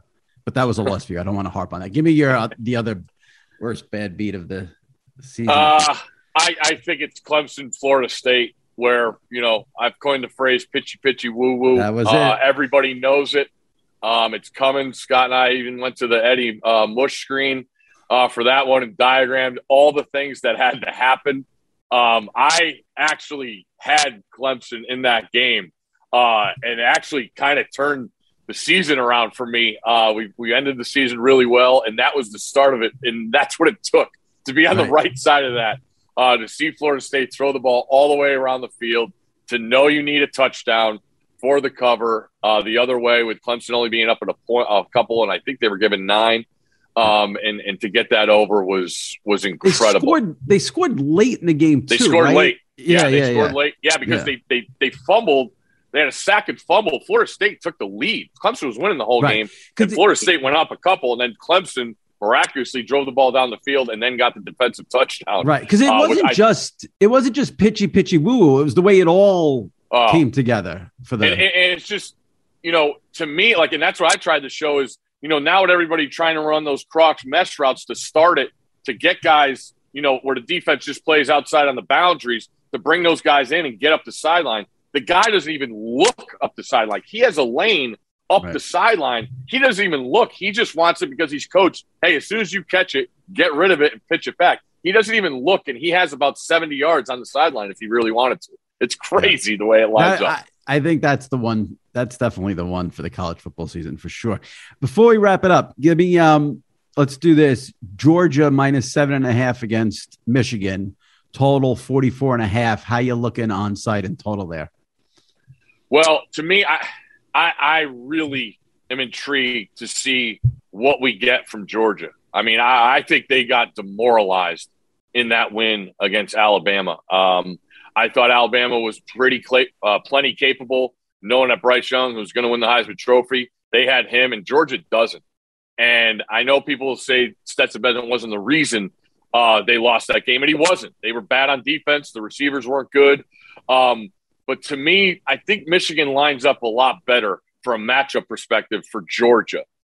but that was a loss for you. I don't want to harp on that. Give me your uh, the other worst bad beat of the season. Uh, I, I think it's Clemson, Florida State, where, you know, I've coined the phrase pitchy, pitchy, woo, woo. That was uh, it. Everybody knows it. Um, it's coming. Scott and I even went to the Eddie uh, Mush screen uh, for that one and diagrammed all the things that had to happen. Um, I actually had Clemson in that game uh, and actually kind of turned the season around for me. Uh, we, we ended the season really well, and that was the start of it, and that's what it took to be on right. the right side of that, uh, to see Florida State throw the ball all the way around the field, to know you need a touchdown for the cover, uh, the other way with Clemson only being up at a point, a couple, and I think they were given nine. Um, and, and to get that over was was incredible. They scored, they scored late in the game, too. They scored right? late. Yeah, yeah, they yeah, scored yeah. late. Yeah, because yeah. They, they they fumbled. They had a sack and fumble. Florida State took the lead. Clemson was winning the whole right. game. And Florida State went up a couple, and then Clemson miraculously drove the ball down the field and then got the defensive touchdown. Right, because it uh, wasn't I, just it wasn't just pitchy, pitchy, woo woo. It was the way it all uh, came together for the. And, and it's just, you know, to me, like, and that's what I tried to show is, you know, now with everybody trying to run those Crocs mesh routes to start it, to get guys, you know, where the defense just plays outside on the boundaries, to bring those guys in and get up the sideline. The guy doesn't even look up the sideline. He has a lane up right. the sideline. He doesn't even look. He just wants it because he's coached. Hey, as soon as you catch it, get rid of it and pitch it back. He doesn't even look, and he has about seventy yards on the sideline if he really wanted to. It's crazy yeah. the way it lines I, up. I, I think that's the one. That's definitely the one for the college football season for sure. Before we wrap it up, give me um. Let's do this. Georgia minus seven and a half against Michigan. Total forty-four and a half. How you looking on site and total there? Well, to me, I, I I really am intrigued to see what we get from Georgia. I mean, I, I think they got demoralized in that win against Alabama. Um, I thought Alabama was pretty cl- uh, plenty capable, knowing that Bryce Young was going to win the Heisman Trophy. They had him, and Georgia doesn't. And I know people say Stetson Bennett wasn't the reason uh, they lost that game, and he wasn't. They were bad on defense. The receivers weren't good. Um, but to me, I think Michigan lines up a lot better from a matchup perspective for Georgia.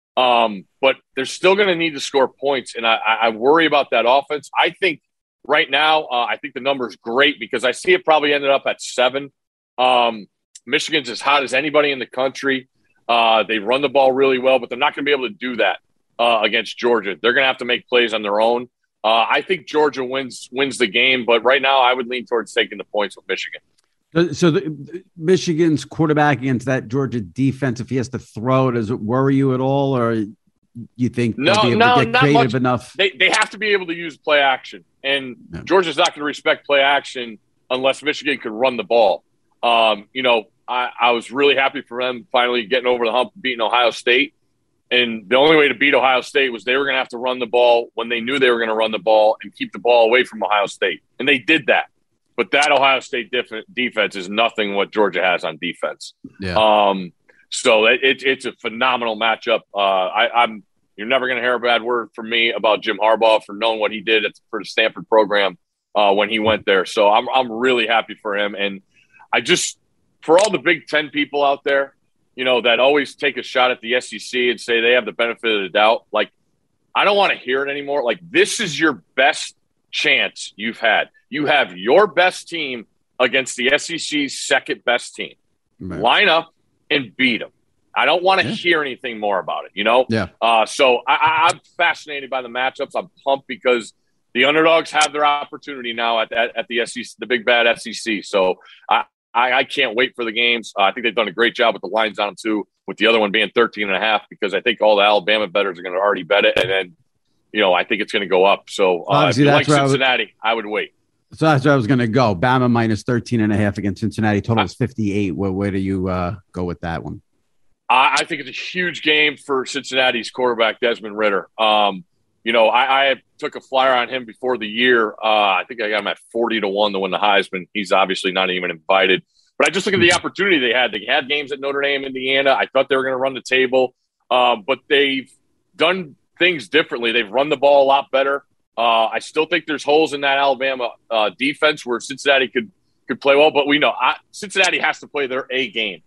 Um, but they're still going to need to score points, and I, I worry about that offense. I think right now, uh, I think the number is great because I see it probably ended up at seven. Um, Michigan's as hot as anybody in the country. Uh, they run the ball really well, but they're not going to be able to do that uh, against Georgia. They're going to have to make plays on their own. Uh, I think Georgia wins wins the game, but right now I would lean towards taking the points with Michigan. So the, Michigan's quarterback against that Georgia defense, if he has to throw, does it worry you at all, or you think no, they'll be able no, to get not creative much. enough? They they have to be able to use play action, and yeah. Georgia's not going to respect play action unless Michigan can run the ball. Um, you know, I, I was really happy for them finally getting over the hump, beating Ohio State. And the only way to beat Ohio State was they were going to have to run the ball when they knew they were going to run the ball and keep the ball away from Ohio State. And they did that. But that Ohio State def- defense is nothing what Georgia has on defense. Yeah. Um, so it, it, it's a phenomenal matchup. Uh, I, I'm you're never going to hear a bad word from me about Jim Harbaugh for knowing what he did at, for the Stanford program uh, when he went there. So I'm I'm really happy for him. And I just for all the Big Ten people out there, you know, that always take a shot at the S E C and say they have the benefit of the doubt. Like, I don't want to hear it anymore. Like, this is your best chance you've had. You have your best team against the S E C's second best team. Right. Line up and beat them. I don't want to yeah. hear anything more about it, you know? Yeah. Uh, so I, I, I'm fascinated by the matchups. I'm pumped because the underdogs have their opportunity now at, at, at the S E C, the big bad S E C. So I, I, I can't wait for the games. Uh, I think they've done a great job with the lines on them too, with the other one being thirteen and a half, because I think all the Alabama bettors are going to already bet it. And then, you know, I think it's going to go up. So uh, if you like Cincinnati, I would, I would wait. So that's where I was going to go. Bama minus thirteen and a half against Cincinnati. Total is fifty-eight. Where, where do you uh, go with that one? I, I think it's a huge game for Cincinnati's quarterback, Desmond Ridder. Um, you know, I, I took a flyer on him before the year. Uh, I think I got him at forty to one to win the Heisman. He's obviously not even invited. But I just look at the opportunity they had. They had games at Notre Dame, Indiana. I thought they were going to run the table. Uh, but they've done things differently. They've run the ball a lot better. Uh, I still think there's holes in that Alabama uh, defense where Cincinnati could could play well. But we know I, Cincinnati has to play their A game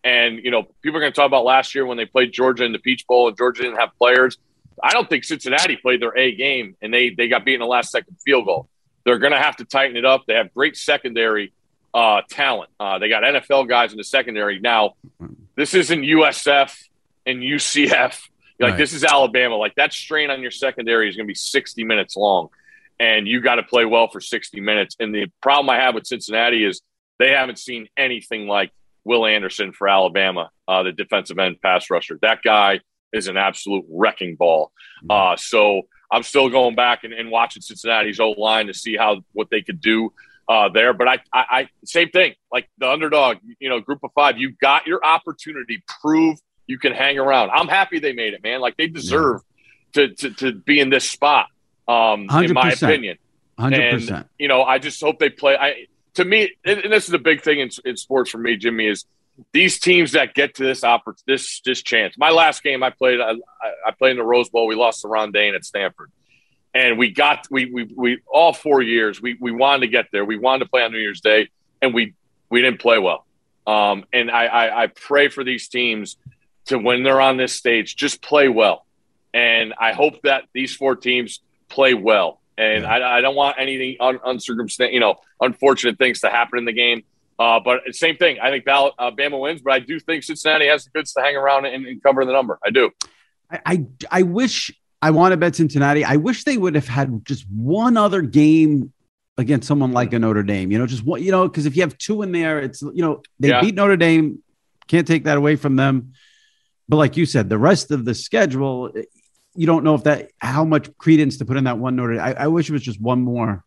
And, you know, people are going to talk about last year when they played Georgia in the Peach Bowl and Georgia didn't have players. I don't think Cincinnati played their A game and they they got beat in the last second field goal. They're going to have to tighten it up. They have great secondary uh, talent. Uh, they got N F L guys in the secondary. Now, this isn't U S F and U C F. Like, right. This is Alabama. Like, that strain on your secondary is going to be sixty minutes long, and you got to play well for sixty minutes. And the problem I have with Cincinnati is they haven't seen anything like Will Anderson for Alabama, uh, the defensive end pass rusher. That guy is an absolute wrecking ball. Uh, so I'm still going back and, and watching Cincinnati's O-line to see how what they could do uh, there. But I, I, I, same thing, like the underdog, you know, group of five, you got your opportunity. Prove you can hang around. I'm happy they made it, man. Like, they deserve yeah. to, to to be in this spot, um, in my opinion. one hundred percent. And, you know, I just hope they play. I To me, and this is a big thing in, in sports for me, Jimmy, is these teams that get to this oppor- this this chance. My last game I played, I, I played in the Rose Bowl. We lost to Ron Dane at Stanford, and we got we we we all four years we we wanted to get there. We wanted to play on New Year's Day, and we we didn't play well. Um, and I, I I pray for these teams to, when they're on this stage, just play well, and I hope that these four teams play well. And yeah. I, I don't want anything un, uncircumstan- you know, unfortunate things to happen in the game. Uh, but same thing. I think Bal- uh, Bama wins, but I do think Cincinnati has the goods to hang around and, and cover the number. I do. I, I, I wish I want to bet Cincinnati. I wish they would have had just one other game against someone like a Notre Dame, you know, just one, you know, because if you have two in there, it's, you know, they yeah. beat Notre Dame. Can't take that away from them. But like you said, the rest of the schedule, you don't know if that, how much credence to put in that one Notre Dame. I, I wish it was just one more.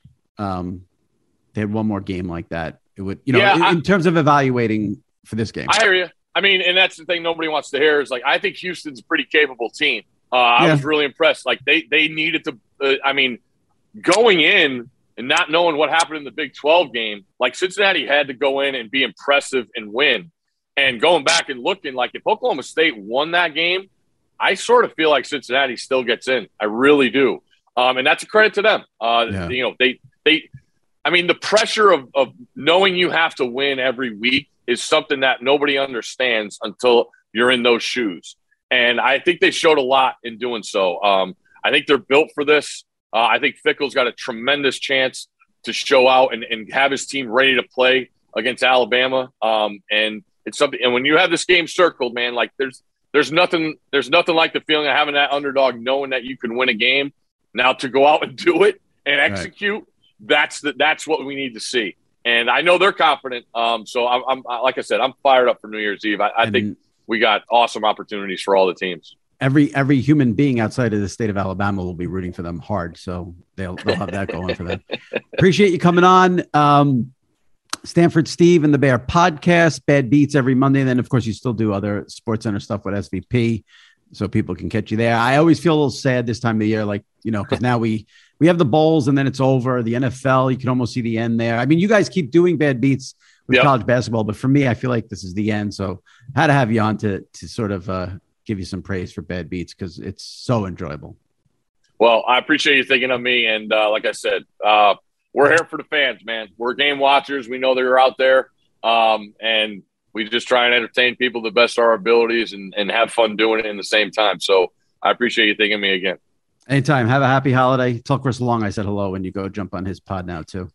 Um, they had one more game like that. It would, you know, yeah, in, I, in terms of evaluating for this game. I hear you. I mean, and that's the thing nobody wants to hear is like, I think Houston's a pretty capable team. Uh, I yeah. was really impressed. Like they, they needed to, uh, I mean, going in and not knowing what happened in the Big twelve game, like Cincinnati had to go in and be impressive and win. And going back and looking, like if Oklahoma State won that game, I sort of feel like Cincinnati still gets in. I really do. Um, and that's a credit to them. Uh, yeah. You know, they, they, I mean, the pressure of, of knowing you have to win every week is something that nobody understands until you're in those shoes. And I think they showed a lot in doing so. Um, I think they're built for this. Uh, I think Fickell's got a tremendous chance to show out and, and have his team ready to play against Alabama. Um, and it's something. And when you have this game circled, man, like there's there's nothing there's nothing like the feeling of having that underdog, knowing that you can win a game. Now to go out and do it and execute. Right. That's the, that's what we need to see. And I know they're confident. Um, so I'm, I'm, like I said, I'm fired up for New Year's Eve. I, I think we got awesome opportunities for all the teams. Every, every human being outside of the state of Alabama will be rooting for them hard. So they'll, they'll have that going for them. Appreciate you coming on. Um, Stanford Steve and the Bear podcast, Bad Beats every Monday. And then of course you still do other SportsCenter stuff with S V P. So people can catch you there. I always feel a little sad this time of the year, like, you know, because now we we have the bowls and then it's over. The N F L, you can almost see the end there. I mean, you guys keep doing Bad Beats with yep. college basketball, but for me, I feel like this is the end. So I had to have you on to to sort of uh, give you some praise for Bad Beats because it's so enjoyable. Well, I appreciate you thinking of me. And uh, like I said, uh, we're here for the fans, man. We're game watchers. We know they're out there. Um, and we just try and entertain people the best of our abilities and, and have fun doing it in the same time. So I appreciate you thinking of me again. Anytime. Have a happy holiday. Tell Chris Long I said hello when you go jump on his pod now, too.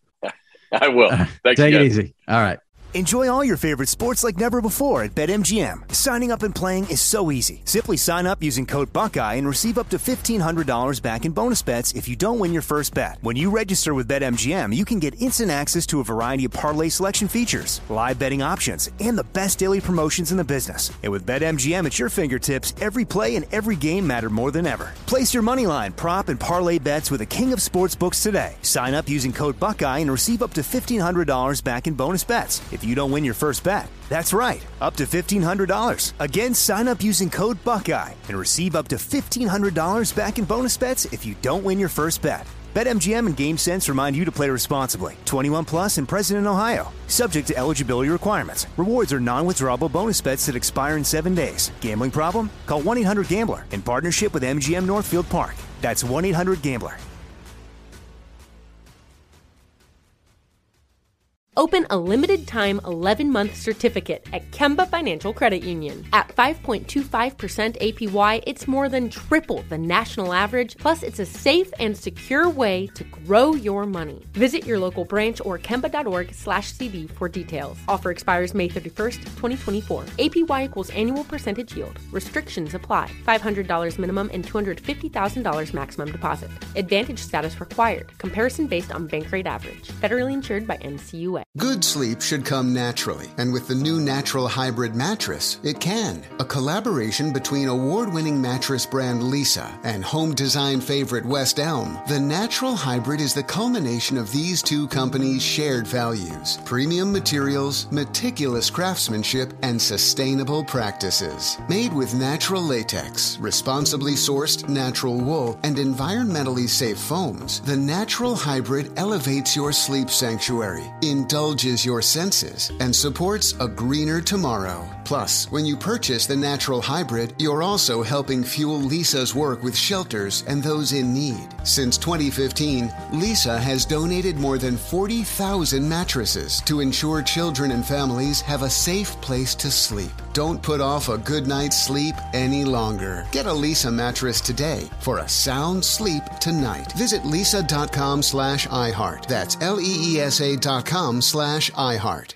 I will. Thanks Take again. it easy. All right. Enjoy all your favorite sports like never before at BetMGM. Signing up and playing is so easy. Simply sign up using code Buckeye and receive up to fifteen hundred dollars back in bonus bets if you don't win your first bet. When you register with BetMGM, you can get instant access to a variety of parlay selection features, live betting options, and the best daily promotions in the business. And with BetMGM at your fingertips, every play and every game matter more than ever. Place your moneyline, prop, and parlay bets with the king of sportsbooks today. Sign up using code Buckeye and receive up to fifteen hundred dollars back in bonus bets if you don't win your first bet. That's right, up to fifteen hundred dollars. Again, sign up using code Buckeye and receive up to fifteen hundred dollars back in bonus bets if you don't win your first bet. BetMGM and GameSense remind you to play responsibly. twenty-one plus and present in Ohio. Subject to eligibility requirements. Rewards are non-withdrawable bonus bets that expire in seven days. Gambling problem? Call one eight hundred gambler in partnership with M G M Northfield Park. That's one eight hundred gambler. Open a limited time eleven month certificate at Kemba Financial Credit Union. At five point two five percent A P Y, it's more than triple the national average, plus it's a safe and secure way to grow your money. Visit your local branch or kemba.org slash CD for details. Offer expires May thirty-first, twenty twenty-four. A P Y equals annual percentage yield. Restrictions apply. five hundred dollars minimum and two hundred fifty thousand dollars maximum deposit. Advantage status required. Comparison based on bank rate average. Federally insured by N C U A. Good sleep should come naturally, and with the new Natural Hybrid mattress, it can. A collaboration between award-winning mattress brand Leesa and home design favorite West Elm, the Natural Hybrid is the culmination of these two companies' shared values: premium materials, meticulous craftsmanship, and sustainable practices. Made with natural latex, responsibly sourced natural wool, and environmentally safe foams, the Natural Hybrid elevates your sleep sanctuary, indulges your senses, and supports a greener tomorrow. Plus, when you purchase the Natural Hybrid, you're also helping fuel Leesa's work with shelters and those in need. Since twenty fifteen, Leesa has donated more than forty thousand mattresses to ensure children and families have a safe place to sleep. Don't put off a good night's sleep any longer. Get a Leesa mattress today for a sound sleep tonight. Visit leesa.com slash iHeart. That's L-E-E-S-A dot com slash iHeart.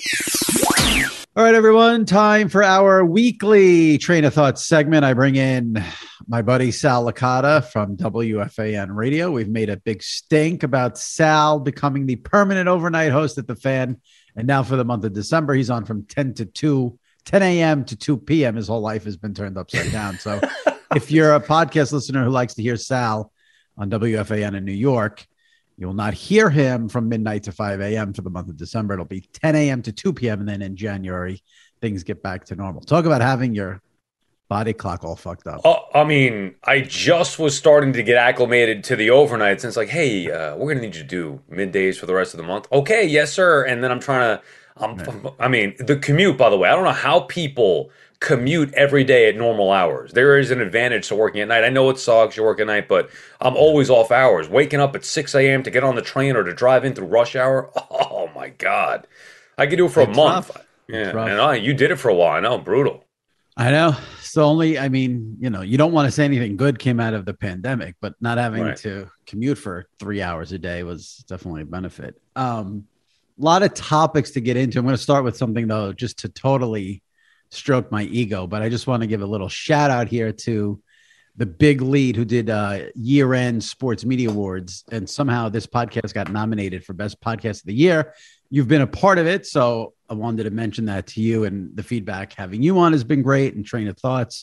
All right, everyone, time for our weekly Train of Thought segment. I bring in my buddy Sal Licata from W F A N Radio. We've made a big stink about Sal becoming the permanent overnight host at The Fan. And now for the month of December, he's on from ten to two, ten a.m. to two p.m. His whole life has been turned upside down. So if you're a podcast listener who likes to hear Sal on W F A N in New York, you will not hear him from midnight to five a.m. for the month of December. It'll be ten a.m. to two p.m. And then in January, things get back to normal. Talk about having your body clock all fucked up. Uh, I mean, I just was starting to get acclimated to the overnights. And it's like, hey, uh, we're going to need you to do middays for the rest of the month. Okay, yes, sir. And then I'm trying to, um, yeah. I mean, the commute, by the way, I don't know how people commute every day at normal hours. There is an advantage to working at night. I know it sucks, you work at night, but I'm always off hours. Waking up at six a.m. to get on the train or to drive in through rush hour. Oh my God. I could do it for it's a month. Rough. Yeah. And I, you did it for a while. I know. Brutal. I know. So only, I mean, you know, you don't want to say anything good came out of the pandemic, but not having right. to commute for three hours a day was definitely a benefit. Um, a lot of topics to get into. I'm going to start with something though, just to totally stroke my ego, but I just want to give a little shout out here to the Big Lead who did uh year-end sports media awards. And somehow this podcast got nominated for best podcast of the year. You've been a part of it. So I wanted to mention that to you, and the feedback having you on has been great, and Train of Thoughts.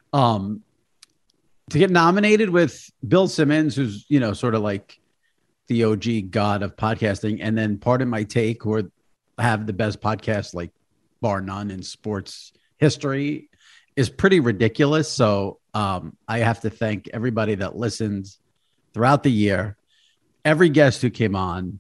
Um, to get nominated with Bill Simmons, who's, you know, sort of like the O G god of podcasting. And then Pardon My Take, who are, have the best podcast, like bar none in sports history, is pretty ridiculous. So um, I have to thank everybody that listens throughout the year, every guest who came on,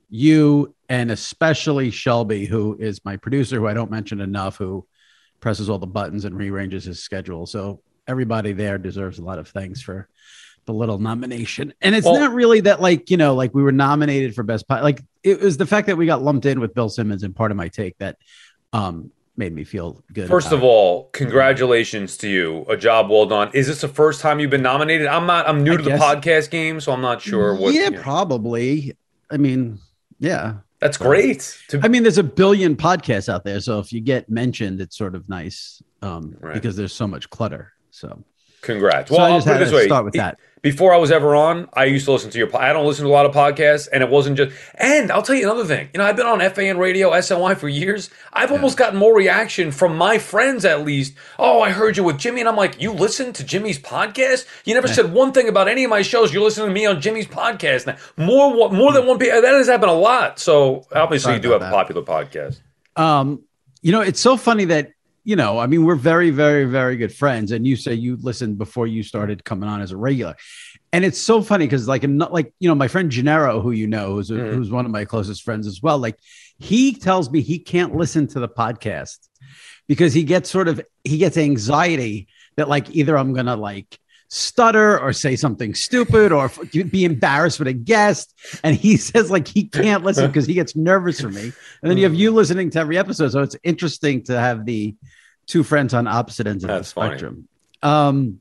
you, and especially Shelby, who is my producer, who I don't mention enough, who presses all the buttons and rearranges his schedule. So everybody there deserves a lot of thanks for the little nomination. And it's well, not really that, like, you know, like we were nominated for best pod. Like, it was the fact that we got lumped in with Bill Simmons and Pardon My Take that um, made me feel good. First of all, congratulations to you. A job well done. Is this the first time you've been nominated? I'm not, I'm new I to guess, the podcast game, so I'm not sure what. Yeah, you know. Probably. I mean, yeah. That's great. To- I mean, there's a billion podcasts out there. So if you get mentioned, it's sort of nice um, right. because there's so much clutter. So congrats. So well, I I'll put it this way. Start with that. Before I was ever on, I used to listen to your po- I don't listen to a lot of podcasts, and it wasn't just – and I'll tell you another thing. You know, I've been on F A N Radio, S N Y for years. I've yeah. almost gotten more reaction from my friends at least. Oh, I heard you with Jimmy. And I'm like, you listen to Jimmy's podcast? You never yeah. said one thing about any of my shows. You're listening to me on Jimmy's podcast. Now, more more than one – that has happened a lot. So obviously Sorry you do have that. a popular podcast. Um, you know, it's so funny that – you know, I mean, we're very, very, very good friends. And you say you listened before you started coming on as a regular. And it's so funny because, like, I'm not like, you know, my friend Gennaro, who you know, who's, a, mm. who's one of my closest friends as well. Like, he tells me he can't listen to the podcast because he gets sort of, he gets anxiety that, like, either I'm going to, like, stutter or say something stupid or be embarrassed with a guest. And he says like he can't listen because he gets nervous for me. And then you have you listening to every episode. So it's interesting to have the two friends on opposite ends of That's the spectrum. Um,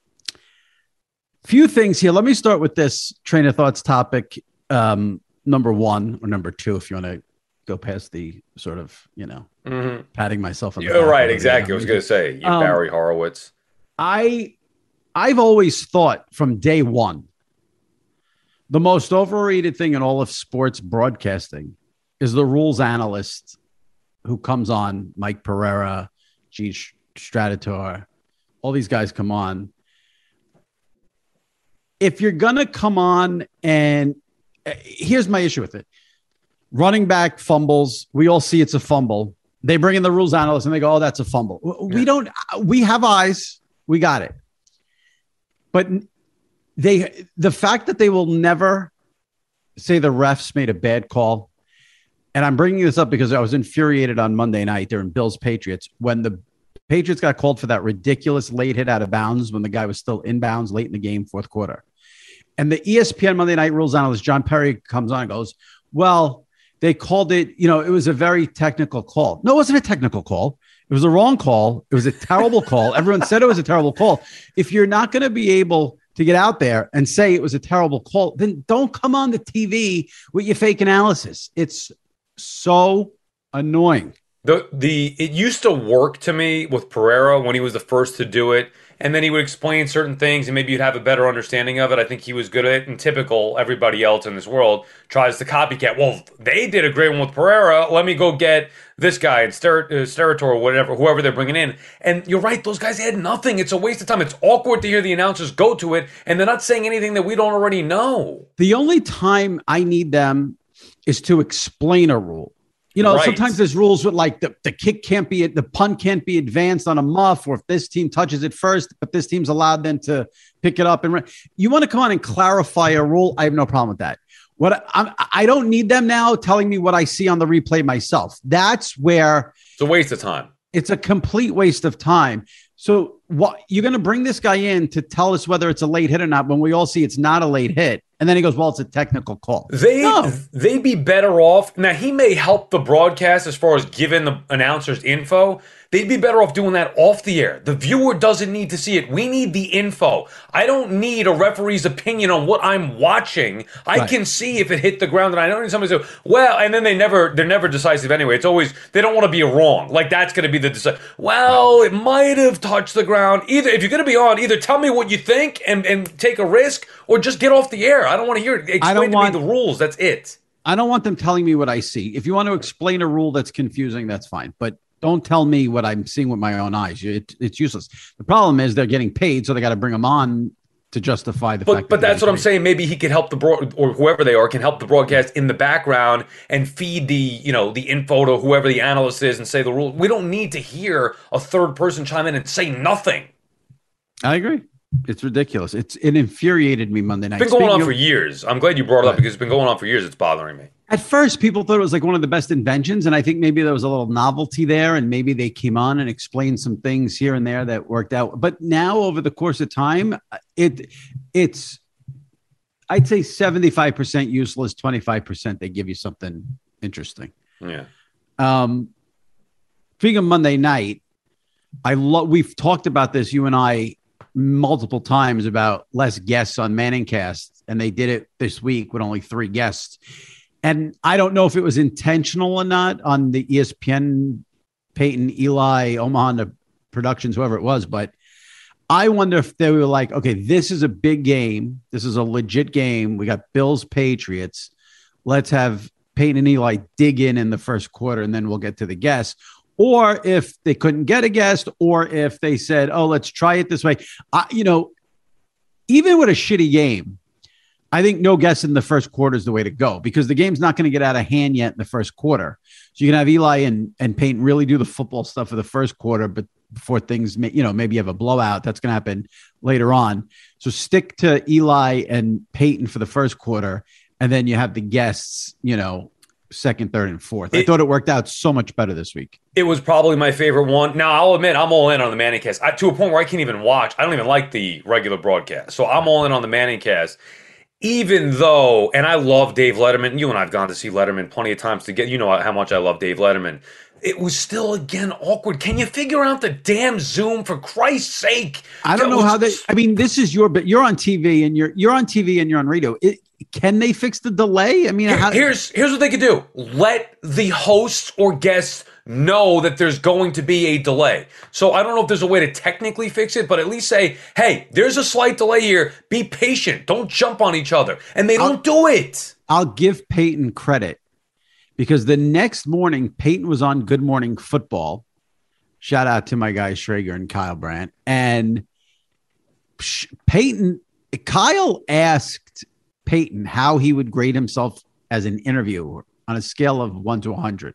few things here. Let me start with this train of thoughts topic. Um, number one or number two, if you want to go past the sort of, you know, mm-hmm. patting myself on the You're right. Exactly. I was going to say you um, Barry Horowitz. I, I've always thought from day one, the most overrated thing in all of sports broadcasting is the rules analyst who comes on, Mike Pereira, Gene Stratton, all these guys come on. If you're going to come on and uh, here's my issue with it. Running back fumbles. We all see it's a fumble. They bring in the rules analyst and they go, oh, that's a fumble. We yeah. don't, we have eyes. We got it. But they, the fact that they will never say the refs made a bad call. And I'm bringing this up because I was infuriated on Monday night during Bills Patriots when the Patriots got called for that ridiculous late hit out of bounds when the guy was still in bounds late in the game, fourth quarter. And the E S P N Monday Night Rules analyst, John Perry, comes on and goes, well, they called it, you know, it was a very technical call. No, it wasn't a technical call. It was a wrong call. It was a terrible call. Everyone said it was a terrible call. If you're not going to be able to get out there and say it was a terrible call, then don't come on the T V with your fake analysis. It's so annoying. The the it used to work to me with Pereira when he was the first to do it, and then he would explain certain things, and maybe you'd have a better understanding of it. I think he was good at it, and typical everybody else in this world tries to copycat. Well, they did a great one with Pereira. Let me go get this guy and Sterator or whatever, whoever they're bringing in. And you're right; those guys had nothing. It's a waste of time. It's awkward to hear the announcers go to it, and they're not saying anything that we don't already know. The only time I need them is to explain a rule. You know, right. Sometimes there's rules with like the, the kick can't be, the punt can't be advanced on a muff, or if this team touches it first, but this team's allowed then to pick it up. And re- you want to come on and clarify a rule. I have no problem with that. What I'm, I don't need them now telling me what I see on the replay myself. That's where it's a waste of time. It's a complete waste of time. So what you're going to bring this guy in to tell us whether it's a late hit or not, when we all see it's not a late hit. And then he goes, well, it's a technical call. They, no. They'd be better off. Now, he may help the broadcast as far as giving the announcers info. They'd be better off doing that off the air. The viewer doesn't need to see it. We need the info. I don't need a referee's opinion on what I'm watching. I right. can see if it hit the ground, and I don't need somebody to say, well, and then they never, they're never decisive anyway. It's always, they don't want to be wrong. Like, that's going to be the decisive. Well, it might have touched the ground. Either, if you're going to be on, either tell me what you think and, and take a risk, or just get off the air. I don't want to hear it. Explain to want, me the rules. That's it. I don't want them telling me what I see. If you want to explain a rule that's confusing, that's fine. But don't tell me what I'm seeing with my own eyes. It, it's useless. The problem is they're getting paid, so they got to bring them on to justify the but, fact. But that that's what paid. I'm saying. Maybe he could help the broad, or whoever they are can help the broadcast in the background and feed the, you know, the info to whoever the analyst is and say the rule. We don't need to hear a third person chime in and say nothing. I agree. It's ridiculous. It's it infuriated me Monday night. It's been going Speaking on for of, years. I'm glad you brought it up because it's been going on for years. It's bothering me. At first, people thought it was like one of the best inventions, and I think maybe there was a little novelty there, and maybe they came on and explained some things here and there that worked out. But now, over the course of time, it it's I'd say seventy-five percent useless, twenty-five percent they give you something interesting. Yeah. Um, speaking of Monday night, I love. We've talked about this, you and I, multiple times about less guests on Manningcast, and they did it this week with only three guests. And I don't know if it was intentional or not on the E S P N, Peyton, Eli, Omaha Productions, whoever it was, but I wonder if they were like, okay, this is a big game. This is a legit game. We got Bills Patriots. Let's have Peyton and Eli dig in in the first quarter, and then we'll get to the guests. Or if they couldn't get a guest, or if they said, oh, let's try it this way. I, you know, even with a shitty game, I think no guests in the first quarter is the way to go, because the game's not going to get out of hand yet in the first quarter. So you can have Eli and, and Peyton really do the football stuff for the first quarter, but before things, may, you know, maybe you have a blowout, that's going to happen later on. So stick to Eli and Peyton for the first quarter, and then you have the guests, you know, second, third, and fourth. I It- thought it worked out so much better this week. It was probably my favorite one. Now, I'll admit, I'm all in on the Manning cast I, to a point where I can't even watch. I don't even like the regular broadcast. So I'm all in on the Manning cast. Even though, and I love Dave Letterman. You and I have gone to see Letterman plenty of times to get, you know how much I love Dave Letterman. It was still, again, awkward. Can you figure out the damn Zoom, for Christ's sake? I don't It know was- how they, I mean, this is your, but you're on T V and you're, you're on T V and you're on radio. It, can they fix the delay? I mean, Here- how, here's here's what they could do. Let the hosts or guests know that there's going to be a delay. So I don't know if there's a way to technically fix it, but at least say, hey, there's a slight delay here. Be patient. Don't jump on each other. And they don't do it. I'll give Peyton credit because the next morning, Peyton was on Good Morning Football. Shout out to my guys, Schrager and Kyle Brandt. And psh, Peyton, Kyle asked Peyton how he would grade himself as an interviewer on a scale of one to one hundred.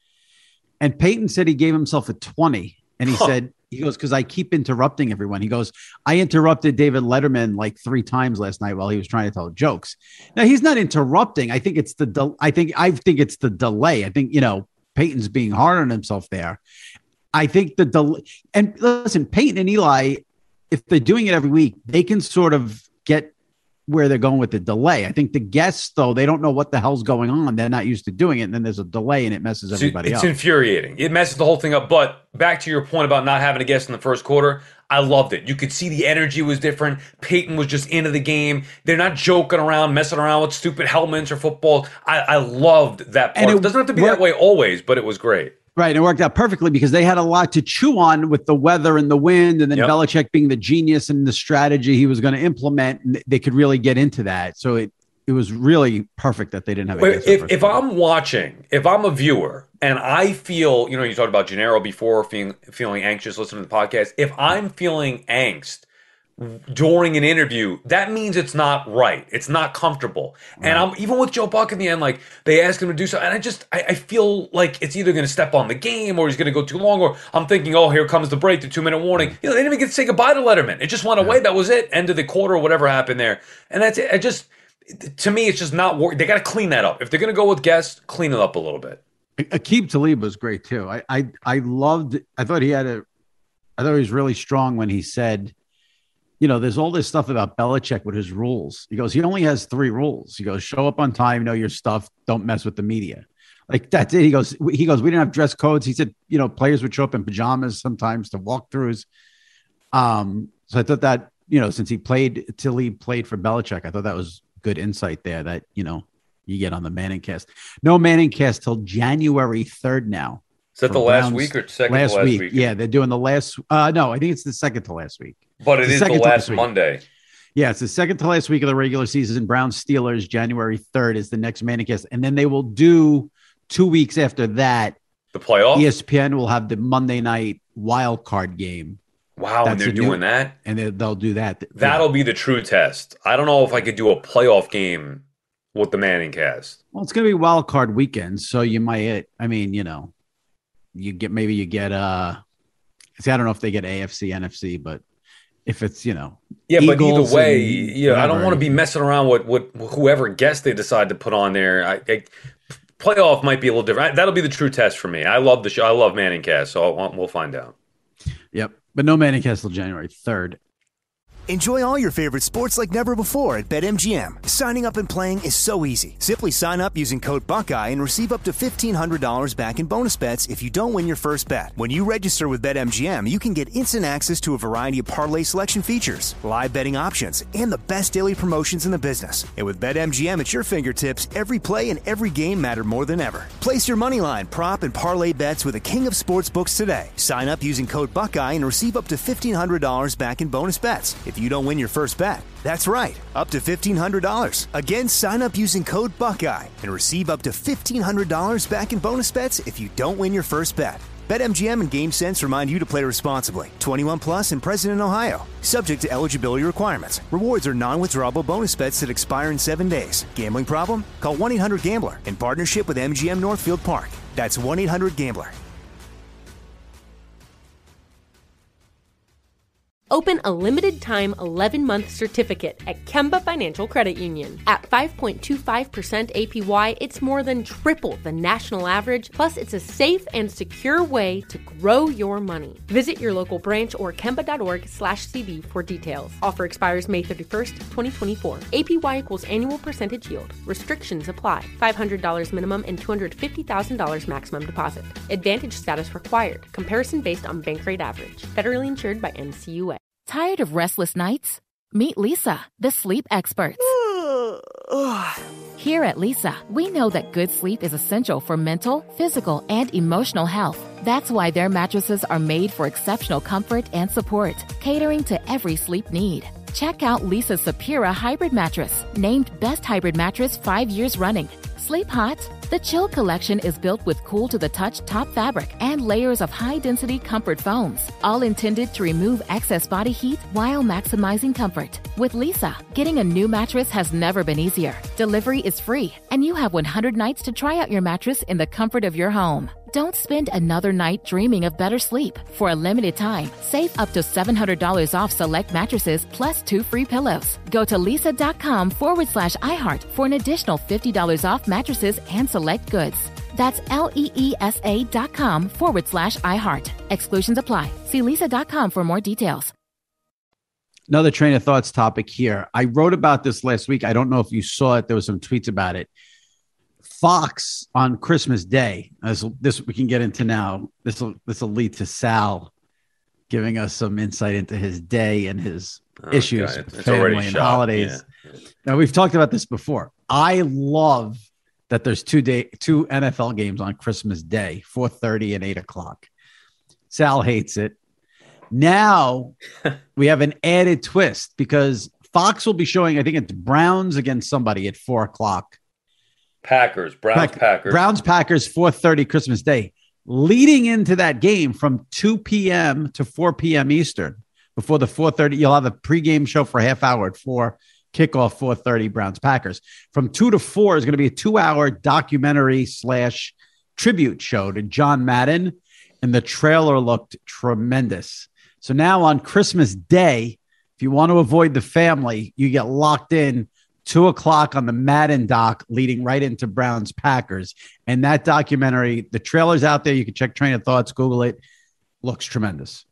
And Peyton said he gave himself a twenty. And he Huh. said, he goes, because I keep interrupting everyone. He goes, I interrupted David Letterman like three times last night while he was trying to tell jokes. Now he's not interrupting. I think it's the, del- I think, I think it's the delay. I think, you know, Peyton's being hard on himself there. I think the delay, and listen, Peyton and Eli, if they're doing it every week, they can sort of get where they're going with the delay. I think the guests, though, they don't know what the hell's going on. They're not used to doing it. And then there's a delay and it messes everybody it's up. It's infuriating. It messes the whole thing up. But back to your point about not having a guest in the first quarter, I loved it. You could see the energy was different. Peyton was just into the game. They're not joking around, messing around with stupid helmets or football. I, I loved that part. And it It doesn't have to be worked- that way always, but it was great. Right. It worked out perfectly because they had a lot to chew on with the weather and the wind, and then Yep. Belichick being the genius and the strategy he was going to implement. And they could really get into that. So it, it was really perfect that they didn't have a Wait, guest in the if first if quarter. I'm watching, if I'm a viewer, and I feel, you know, you talked about Gennaro before, feeling feeling anxious listening to the podcast. If I'm feeling angst during an interview, that means it's not right. It's not comfortable. Right. And I'm even with Joe Buck in the end, like they ask him to do something, and I just I, I feel like it's either going to step on the game or he's going to go too long, or I'm thinking, oh, here comes the break, the two minute warning. You know, they didn't even get to say goodbye to Letterman. It just went away. That was it. End of the quarter, or whatever happened there, and that's it. I just. To me, it's just not work. They got to clean that up. If they're going to go with guests, clean it up a little bit. Aqib Talib was great too. I, I I loved. I thought he had a. I thought he was really strong when he said, you know, there's all this stuff about Belichick with his rules. He goes, he only has three rules. He goes, show up on time, know your stuff, don't mess with the media. Like that's it. He goes, he goes, we didn't have dress codes. He said, you know, players would show up in pajamas sometimes to walkthroughs. Um, so I thought that, you know, since he played till he played for Belichick, I thought that was good insight there that, you know, you get on the Manning cast. No Manning cast till January third now. Is that the last week or second last, to last week? week? Yeah, they're doing the last. Uh, no, I think it's the second to last week. But it It's the is the second to last last week. Monday. Yeah, it's the second to last week of the regular season. Browns Steelers, January third is the next Manning cast. And then they will do two weeks after that. The playoff? E S P N will have the Monday night wild card game. Wow, and That's they're a new- doing that? And they, they'll do that. That'll Yeah. be the true test. I don't know if I could do a playoff game with the Manning cast. Well, it's going to be wild card weekend. So you might, I mean, you know, you get, maybe you get, uh, see, I don't know if they get A F C, N F C, but if it's, you know, Yeah, but Eagles either way, and yeah, I don't whatever. want to be messing around with, with whoever guest they decide to put on there. I, I, playoff might be a little different. That'll be the true test for me. I love the show. I love Manning cast, so I'll, we'll find out. Yep. But no Manning cast till January third. Enjoy all your favorite sports like never before at BetMGM. Signing up and playing is so easy. Simply sign up using code Buckeye and receive up to fifteen hundred dollars back in bonus bets if you don't win your first bet. When you register with BetMGM, you can get instant access to a variety of parlay selection features, live betting options, and the best daily promotions in the business. And with BetMGM at your fingertips, every play and every game matter more than ever. Place your moneyline, prop, and parlay bets with the king of sportsbooks today. Sign up using code Buckeye and receive up to fifteen hundred dollars back in bonus bets if you don't win your first bet. That's right, up to fifteen hundred dollars. Again, sign up using code Buckeye and receive up to fifteen hundred dollars back in bonus bets if you don't win your first bet. BetMGM and GameSense remind you to play responsibly. twenty-one plus and present in Ohio. Subject to eligibility requirements. Rewards are non-withdrawable bonus bets that expire in seven days. Gambling problem? Call one eight hundred gambler in partnership with M G M Northfield Park. That's one eight hundred gambler. Open a limited-time eleven-month certificate at Kemba Financial Credit Union. At five point two five percent A P Y, it's more than triple the national average, plus it's a safe and secure way to grow your money. Visit your local branch or kemba.org slash CD for details. Offer expires May thirty-first, twenty twenty-four. A P Y equals annual percentage yield. Restrictions apply. five hundred dollars minimum and two hundred fifty thousand dollars maximum deposit. Advantage status required. Comparison based on bank rate average. Federally insured by N C U A. Tired of restless nights? Meet Lisa, the sleep experts. Here at Lisa, we know that good sleep is essential for mental, physical, and emotional health. That's why their mattresses are made for exceptional comfort and support, catering to every sleep need. Check out Lisa's Sapira Hybrid Mattress, named Best Hybrid Mattress five years running. Sleep hot? The Chill Collection is built with cool-to-the-touch top fabric and layers of high-density comfort foams, all intended to remove excess body heat while maximizing comfort. With Lisa, getting a new mattress has never been easier. Delivery is free, and you have one hundred nights to try out your mattress in the comfort of your home. Don't spend another night dreaming of better sleep. For a limited time, save up to seven hundred dollars off select mattresses plus two free pillows. Go to lisa.com forward slash iHeart for an additional fifty dollars off mattresses and select goods. That's L-E-E-S-A dot com forward slash iHeart. Exclusions apply. See lisa dot com for more details. Another train of thoughts topic here. I wrote about this last week. I don't know if you saw it. There was some tweets about it. Fox on Christmas Day, as this we can get into now. This will this will lead to Sal giving us some insight into his day and his oh, issues with family and holidays. Yeah. Now we've talked about this before. I love that there's two day two N F L games on Christmas Day, four thirty and eight o'clock. Sal hates it. Now we have an added twist because Fox will be showing, I think it's Browns against somebody at four o'clock. Packers, Browns, Pack, Packers. Browns, Packers, four thirty Christmas Day. Leading into that game from two p.m. to four p.m. Eastern, before the four thirty, you'll have a pregame show for a half hour at four, kickoff four thirty Browns, Packers. From two to four is going to be a two-hour documentary slash tribute show to John Madden, and the trailer looked tremendous. So now on Christmas Day, if you want to avoid the family, you get locked in two o'clock on the Madden doc leading right into Browns Packers. And that documentary, the trailer's out there. You can check Train of Thoughts, Google it. Looks tremendous.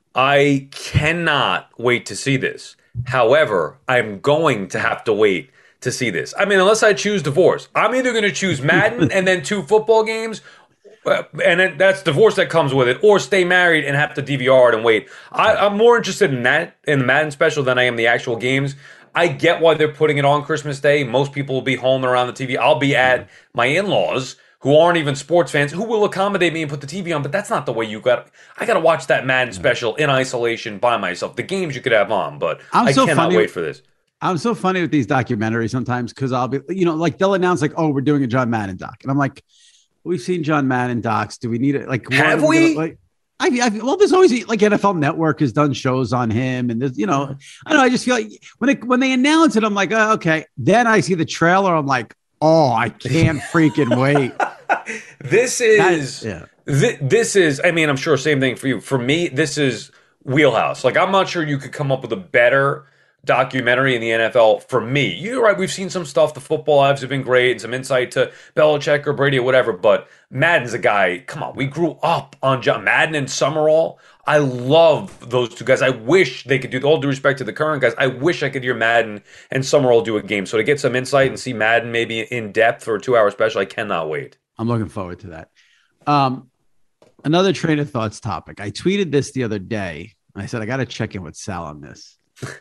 I cannot wait to see this. However, I'm going to have to wait to see this. I mean, unless I choose divorce, I'm either going to choose Madden and then two football games, and then that's divorce that comes with it, or stay married and have to D V R it and wait. I, I'm more interested in that, in the Madden special, than I am the actual games. I get why they're putting it on Christmas Day. Most people will be home around the T V. I'll be at my in-laws, who aren't even sports fans, who will accommodate me and put the T V on, but that's not the way you got. I got to watch that Madden special in isolation by myself. The games you could have on, but I'm I so cannot funny. wait for this. I'm so funny with these documentaries sometimes because I'll be, you know, like they'll announce like, oh, we're doing a John Madden doc. And I'm like, we've seen John Madden docs. Do we need it? Like, have we? we like, I, I well, there's always like N F L Network has done shows on him, and there's, you know, I don't know. I just feel like when it, when they announce it, I'm like, oh, okay. Then I see the trailer, I'm like, oh, I can't freaking wait. This is, yeah. th- this is. I mean, I'm sure same thing for you. For me, this is wheelhouse. Like, I'm not sure you could come up with a better documentary in the N F L for me. You're right. We've seen some stuff. The football lives have been great, and some insight to Belichick or Brady or whatever. But Madden's a guy. Come on, we grew up on John Madden and Summerall. I love those two guys. I wish they could do. All due respect to the current guys, I wish I could hear Madden and Summerall do a game. So to get some insight and see Madden maybe in depth for a two-hour special, I cannot wait. I'm looking forward to that. Um, another train of thoughts topic. I tweeted this the other day. I said I got to check in with Sal on this.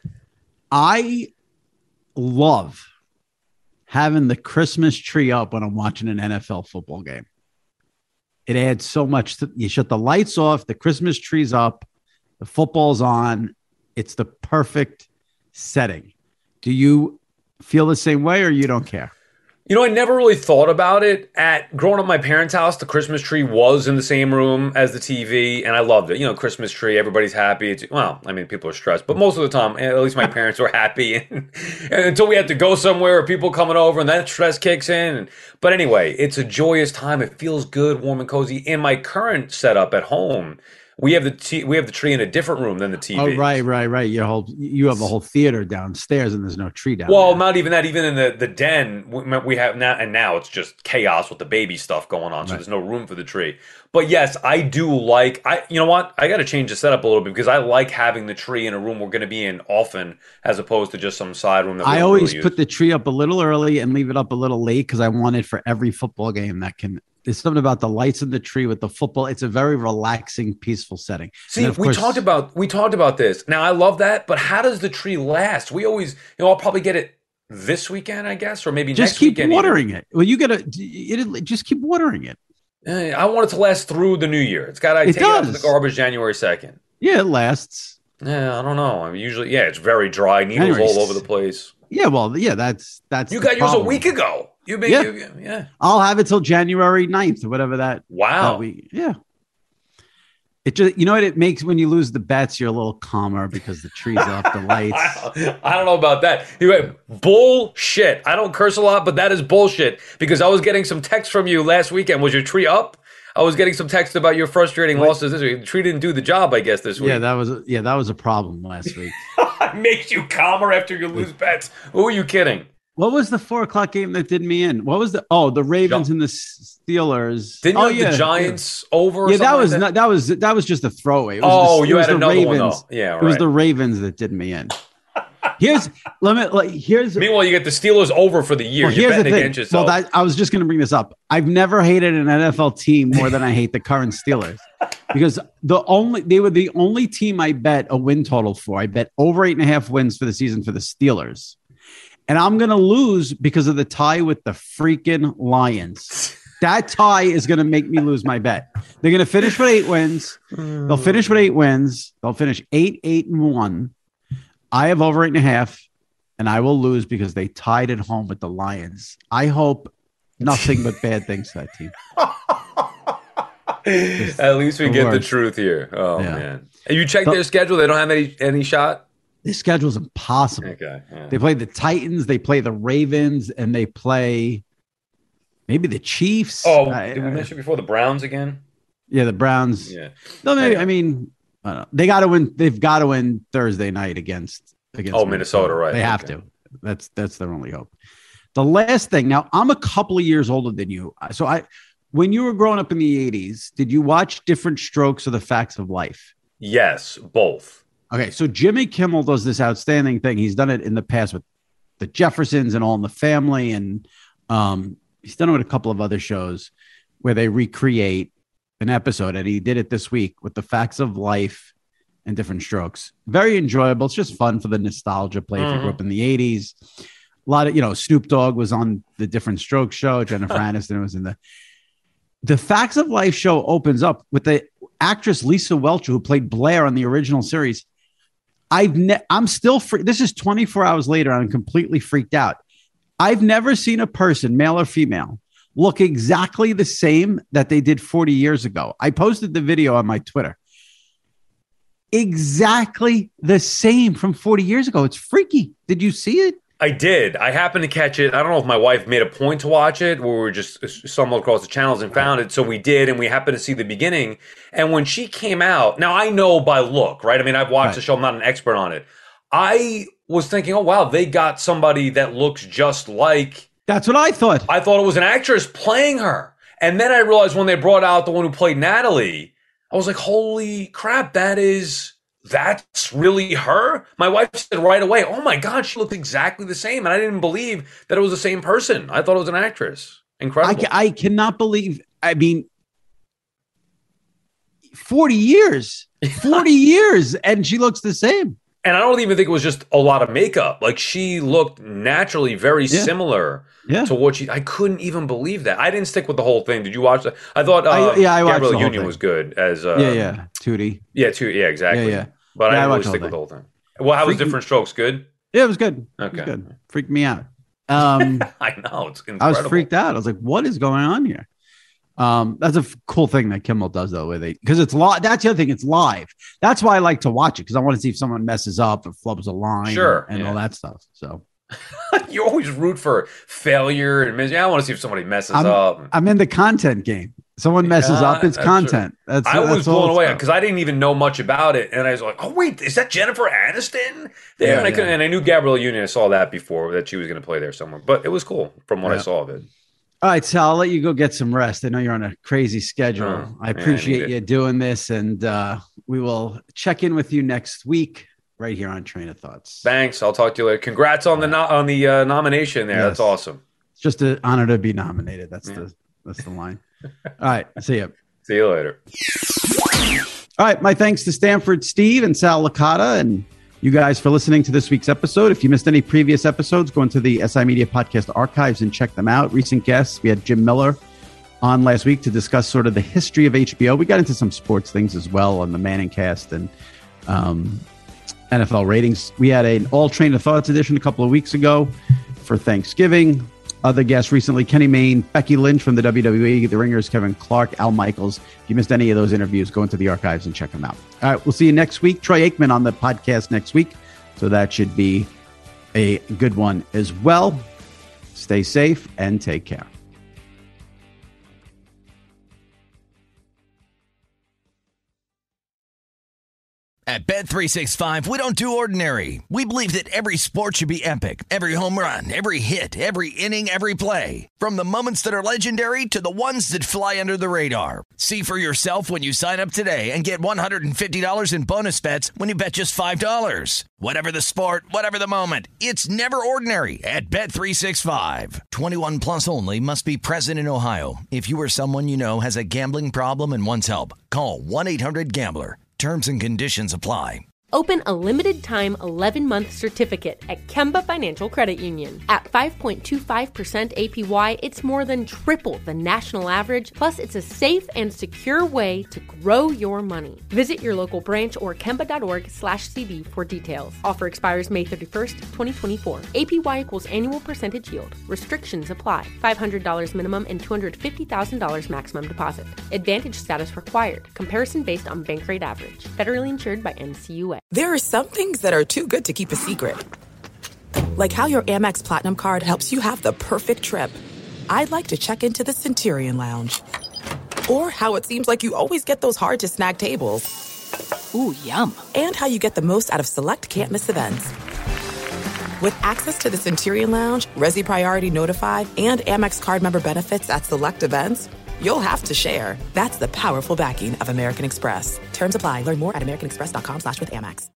I love having the Christmas tree up when I'm watching an N F L football game. It adds so much. To, you shut the lights off, the Christmas tree's up, the football's on. It's the perfect setting. Do you feel the same way or you don't care? You know, I never really thought about it. At growing up at my parents' house, the Christmas tree was in the same room as the T V, and I loved it. You know, Christmas tree, everybody's happy. It's, well, I mean, people are stressed, but most of the time, at least my parents were happy. And, and until we had to go somewhere or people coming over, and that stress kicks in. And, but anyway, it's a joyous time. It feels good, warm and cozy. In my current setup at home, We have the t- we have the tree in a different room than the T V. Oh, right, right, right. Your whole you have a whole theater downstairs, and there's no tree down well, there. not even that. Even in the, the den, we, we have now, and now it's just chaos with the baby stuff going on. So Right. there's no room for the tree. But yes, I do like. I you know what? I got to change the setup a little bit because I like having the tree in a room we're going to be in often, as opposed to just some side room. That we I don't always really put use. the tree up a little early and leave it up a little late because I want it for every football game that can. There's something about the lights in the tree with the football. It's a very relaxing, peaceful setting. See, And of we course- talked about we talked about this. Now I love that, but how does the tree last? We always, you know, I'll probably get it this weekend, I guess, or maybe just next keep weekend. watering it. Well, you gotta it, just keep watering it. Eh, I want it to last through the new year. It's got to It take it out of the does. garbage January second. Yeah, it lasts. Yeah, I don't know. I mean, usually, yeah, it's very dry, needles January all over the place. Yeah, well, yeah, that's that's. You the got yours a problem. week ago. You been, Yeah. you, yeah. I'll have it till January ninth or whatever that. Wow. that week. Yeah. It just, you know what it makes when you lose the bets, you're a little calmer because the tree's up, the lights. I, I don't know about that. You went, bullshit. I don't curse a lot, but that is bullshit because I was getting some text from you last weekend. Was your tree up? I was getting some text about your frustrating losses this week. The tree didn't do the job, I guess, this week. Yeah, that was a, yeah, that was a problem last week. It makes you calmer after you lose bets. Who are you kidding? What was the four o'clock game that did me in? What was the oh the Ravens and the Steelers? Didn't you oh, have yeah, the Giants over? Or Yeah, that something was like not, that was that was just a throwaway. It was Oh, the, you it was had the another one, Ravens. though. Yeah, It was right. the Ravens that did me in. Here's let me like here's Meanwhile, you get the Steelers over for the year. well, You're here's the betting thing. against yourself. Well, that, I was just going to bring this up. I've never hated an N F L team more than I hate the current Steelers because the only they were the only team I bet a win total for. I bet over eight and a half wins for the season for the Steelers, and I'm going to lose because of the tie with the freaking Lions. That tie is going to make me lose my bet. They're going to finish with eight wins. They'll finish with eight wins. They'll finish eight, eight, and one. I have over eight and a half, and I will lose because they tied at home with the Lions. I hope nothing but bad things to that team. At least we the get the worst. truth here. Oh Yeah. man, and you check So- their schedule. They don't have any any shot. This schedule's impossible. Okay, yeah. They play the Titans, they play the Ravens, and they play maybe the Chiefs. Oh, I- did we I- mention before the Browns again? yeah, the Browns. Yeah. No, maybe, Yeah. I mean, I don't know. They got to win. They've got to win Thursday night against against Oh, Minnesota, right. They have Okay. to. That's that's their only hope. The last thing. Now, I'm a couple of years older than you, so I. When you were growing up in the eighties, did you watch Different Strokes or The Facts of Life? Yes, both. Okay, so Jimmy Kimmel does this outstanding thing. He's done it in the past with the Jeffersons and All in the Family, and um, he's done it with a couple of other shows where they recreate an episode, and he did it this week with The Facts of Life and Different Strokes. Very enjoyable. It's just fun for the nostalgia play if you grew up in the eighties. A lot of, you know, Snoop Dogg was on the Different Strokes show. Jennifer Aniston was in the The Facts of Life show opens up with the actress Lisa Welcher, who played Blair on the original series. I've ne- I'm still free. This is twenty-four hours later. I'm completely freaked out. I've never seen a person, male or female, look exactly the same that they did forty years ago. I posted the video on my Twitter. Exactly the same from forty years ago. It's freaky. Did you see it? I did. I happened to catch it. I don't know if my wife made a point to watch it, or we were just stumbled across the channels and found it. So we did, and we happened to see the beginning. And when she came out, now I know by look, right? I mean, I've watched Right. the show. I'm not an expert on it. I was thinking, oh wow, they got somebody that looks just like. That's what I thought. I thought it was an actress playing her, and then I realized when they brought out the one who played Natalie, I was like, holy crap, that is. That's really her? My wife said right away, oh my God, she looked exactly the same. And I didn't believe that it was the same person. I thought it was an actress. I, Incredible. ca- I cannot believe. I mean, forty years, forty years, and she looks the same. And I don't even think it was just a lot of makeup. Like she looked naturally very Yeah. similar Yeah. to what she, I couldn't even believe that. I didn't stick with the whole thing. Did you watch that? I thought uh, I- yeah, I watched Gabrielle the whole Union thing. was good as, uh, yeah, yeah, Tootie. Yeah, too. Yeah, exactly. Yeah, yeah. But Yeah, I I didn't really watched the stick whole with the whole thing. Well, how was Freaky- Different Strokes? Good? Yeah, it was good. It was Okay. good. Freaked me out. Um, I know. It's incredible. I was freaked out. I was like, "What is going on here?" Um, that's a f- cool thing that Kimmel does, though, where they because it's live. That's the other thing; it's live. That's why I like to watch it because I want to see if someone messes up or flubs a line, Sure, and yeah. all that stuff. So You always root for failure and mis- I want to see if somebody messes I'm, up. I'm in the content game. Someone messes yeah, up, it's that's content. That's, I that's was blown away because I didn't even know much about it, and I was like, "Oh wait, is that Jennifer Aniston?" There, yeah, and I couldn't, yeah. and I knew Gabrielle Union. I saw that before that she was going to play there somewhere, but it was cool from what yeah. I saw of it. All right, Sal, I'll let you go get some rest. I know you're on a crazy schedule. Oh, I appreciate yeah, I you doing this, and uh, we will check in with you next week right here on Train of Thoughts. Thanks. I'll talk to you later. Congrats on the no- on the uh, nomination there. Yes. That's awesome. It's just an honor to be nominated. That's yeah. the that's the line. All right, see you. See you later. All right, my thanks to Stanford Steve and Sal Licata and you guys for listening to this week's episode. If you missed any previous episodes, go into the S I Media Podcast archives and check them out. Recent guests, we had Jim Miller on last week to discuss sort of the history of H B O. We got into some sports things as well on the Manning Cast and um, N F L ratings. We had an All Train of Thoughts edition a couple of weeks ago for Thanksgiving. Other guests recently, Kenny Mayne, Becky Lynch from the W W E, The Ringers, Kevin Clark, Al Michaels. If you missed any of those interviews, go into the archives and check them out. All right, we'll see you next week. Troy Aikman on the podcast next week. So that should be a good one as well. Stay safe and take care. At Bet three sixty-five, we don't do ordinary. We believe that every sport should be epic. Every home run, every hit, every inning, every play. From the moments that are legendary to the ones that fly under the radar. See for yourself when you sign up today and get one hundred fifty dollars in bonus bets when you bet just five dollars. Whatever the sport, whatever the moment, it's never ordinary at Bet three sixty-five. twenty-one plus only. Must be present in Ohio. If you or someone you know has a gambling problem and wants help, call one eight hundred gambler. Terms and conditions apply. Open a limited-time eleven-month certificate at Kemba Financial Credit Union. At five point two five percent A P Y, it's more than triple the national average, plus it's a safe and secure way to grow your money. Visit your local branch or kemba.org slash CD for details. Offer expires May thirty-first, twenty twenty-four. A P Y equals annual percentage yield. Restrictions apply. five hundred dollars minimum and two hundred fifty thousand dollars maximum deposit. Advantage status required. Comparison based on bank rate average. Federally insured by N C U A. There are some things that are too good to keep a secret. Like how your Amex Platinum card helps you have the perfect trip. I'd like to check into the Centurion Lounge. Or how it seems like you always get those hard-to-snag tables. Ooh, yum. And how you get the most out of select can't-miss events. With access to the Centurion Lounge, Resi Priority Notified, and Amex card member benefits at select events, you'll have to share. That's the powerful backing of American Express. Terms apply. Learn more at americanexpress.com slash with Amex.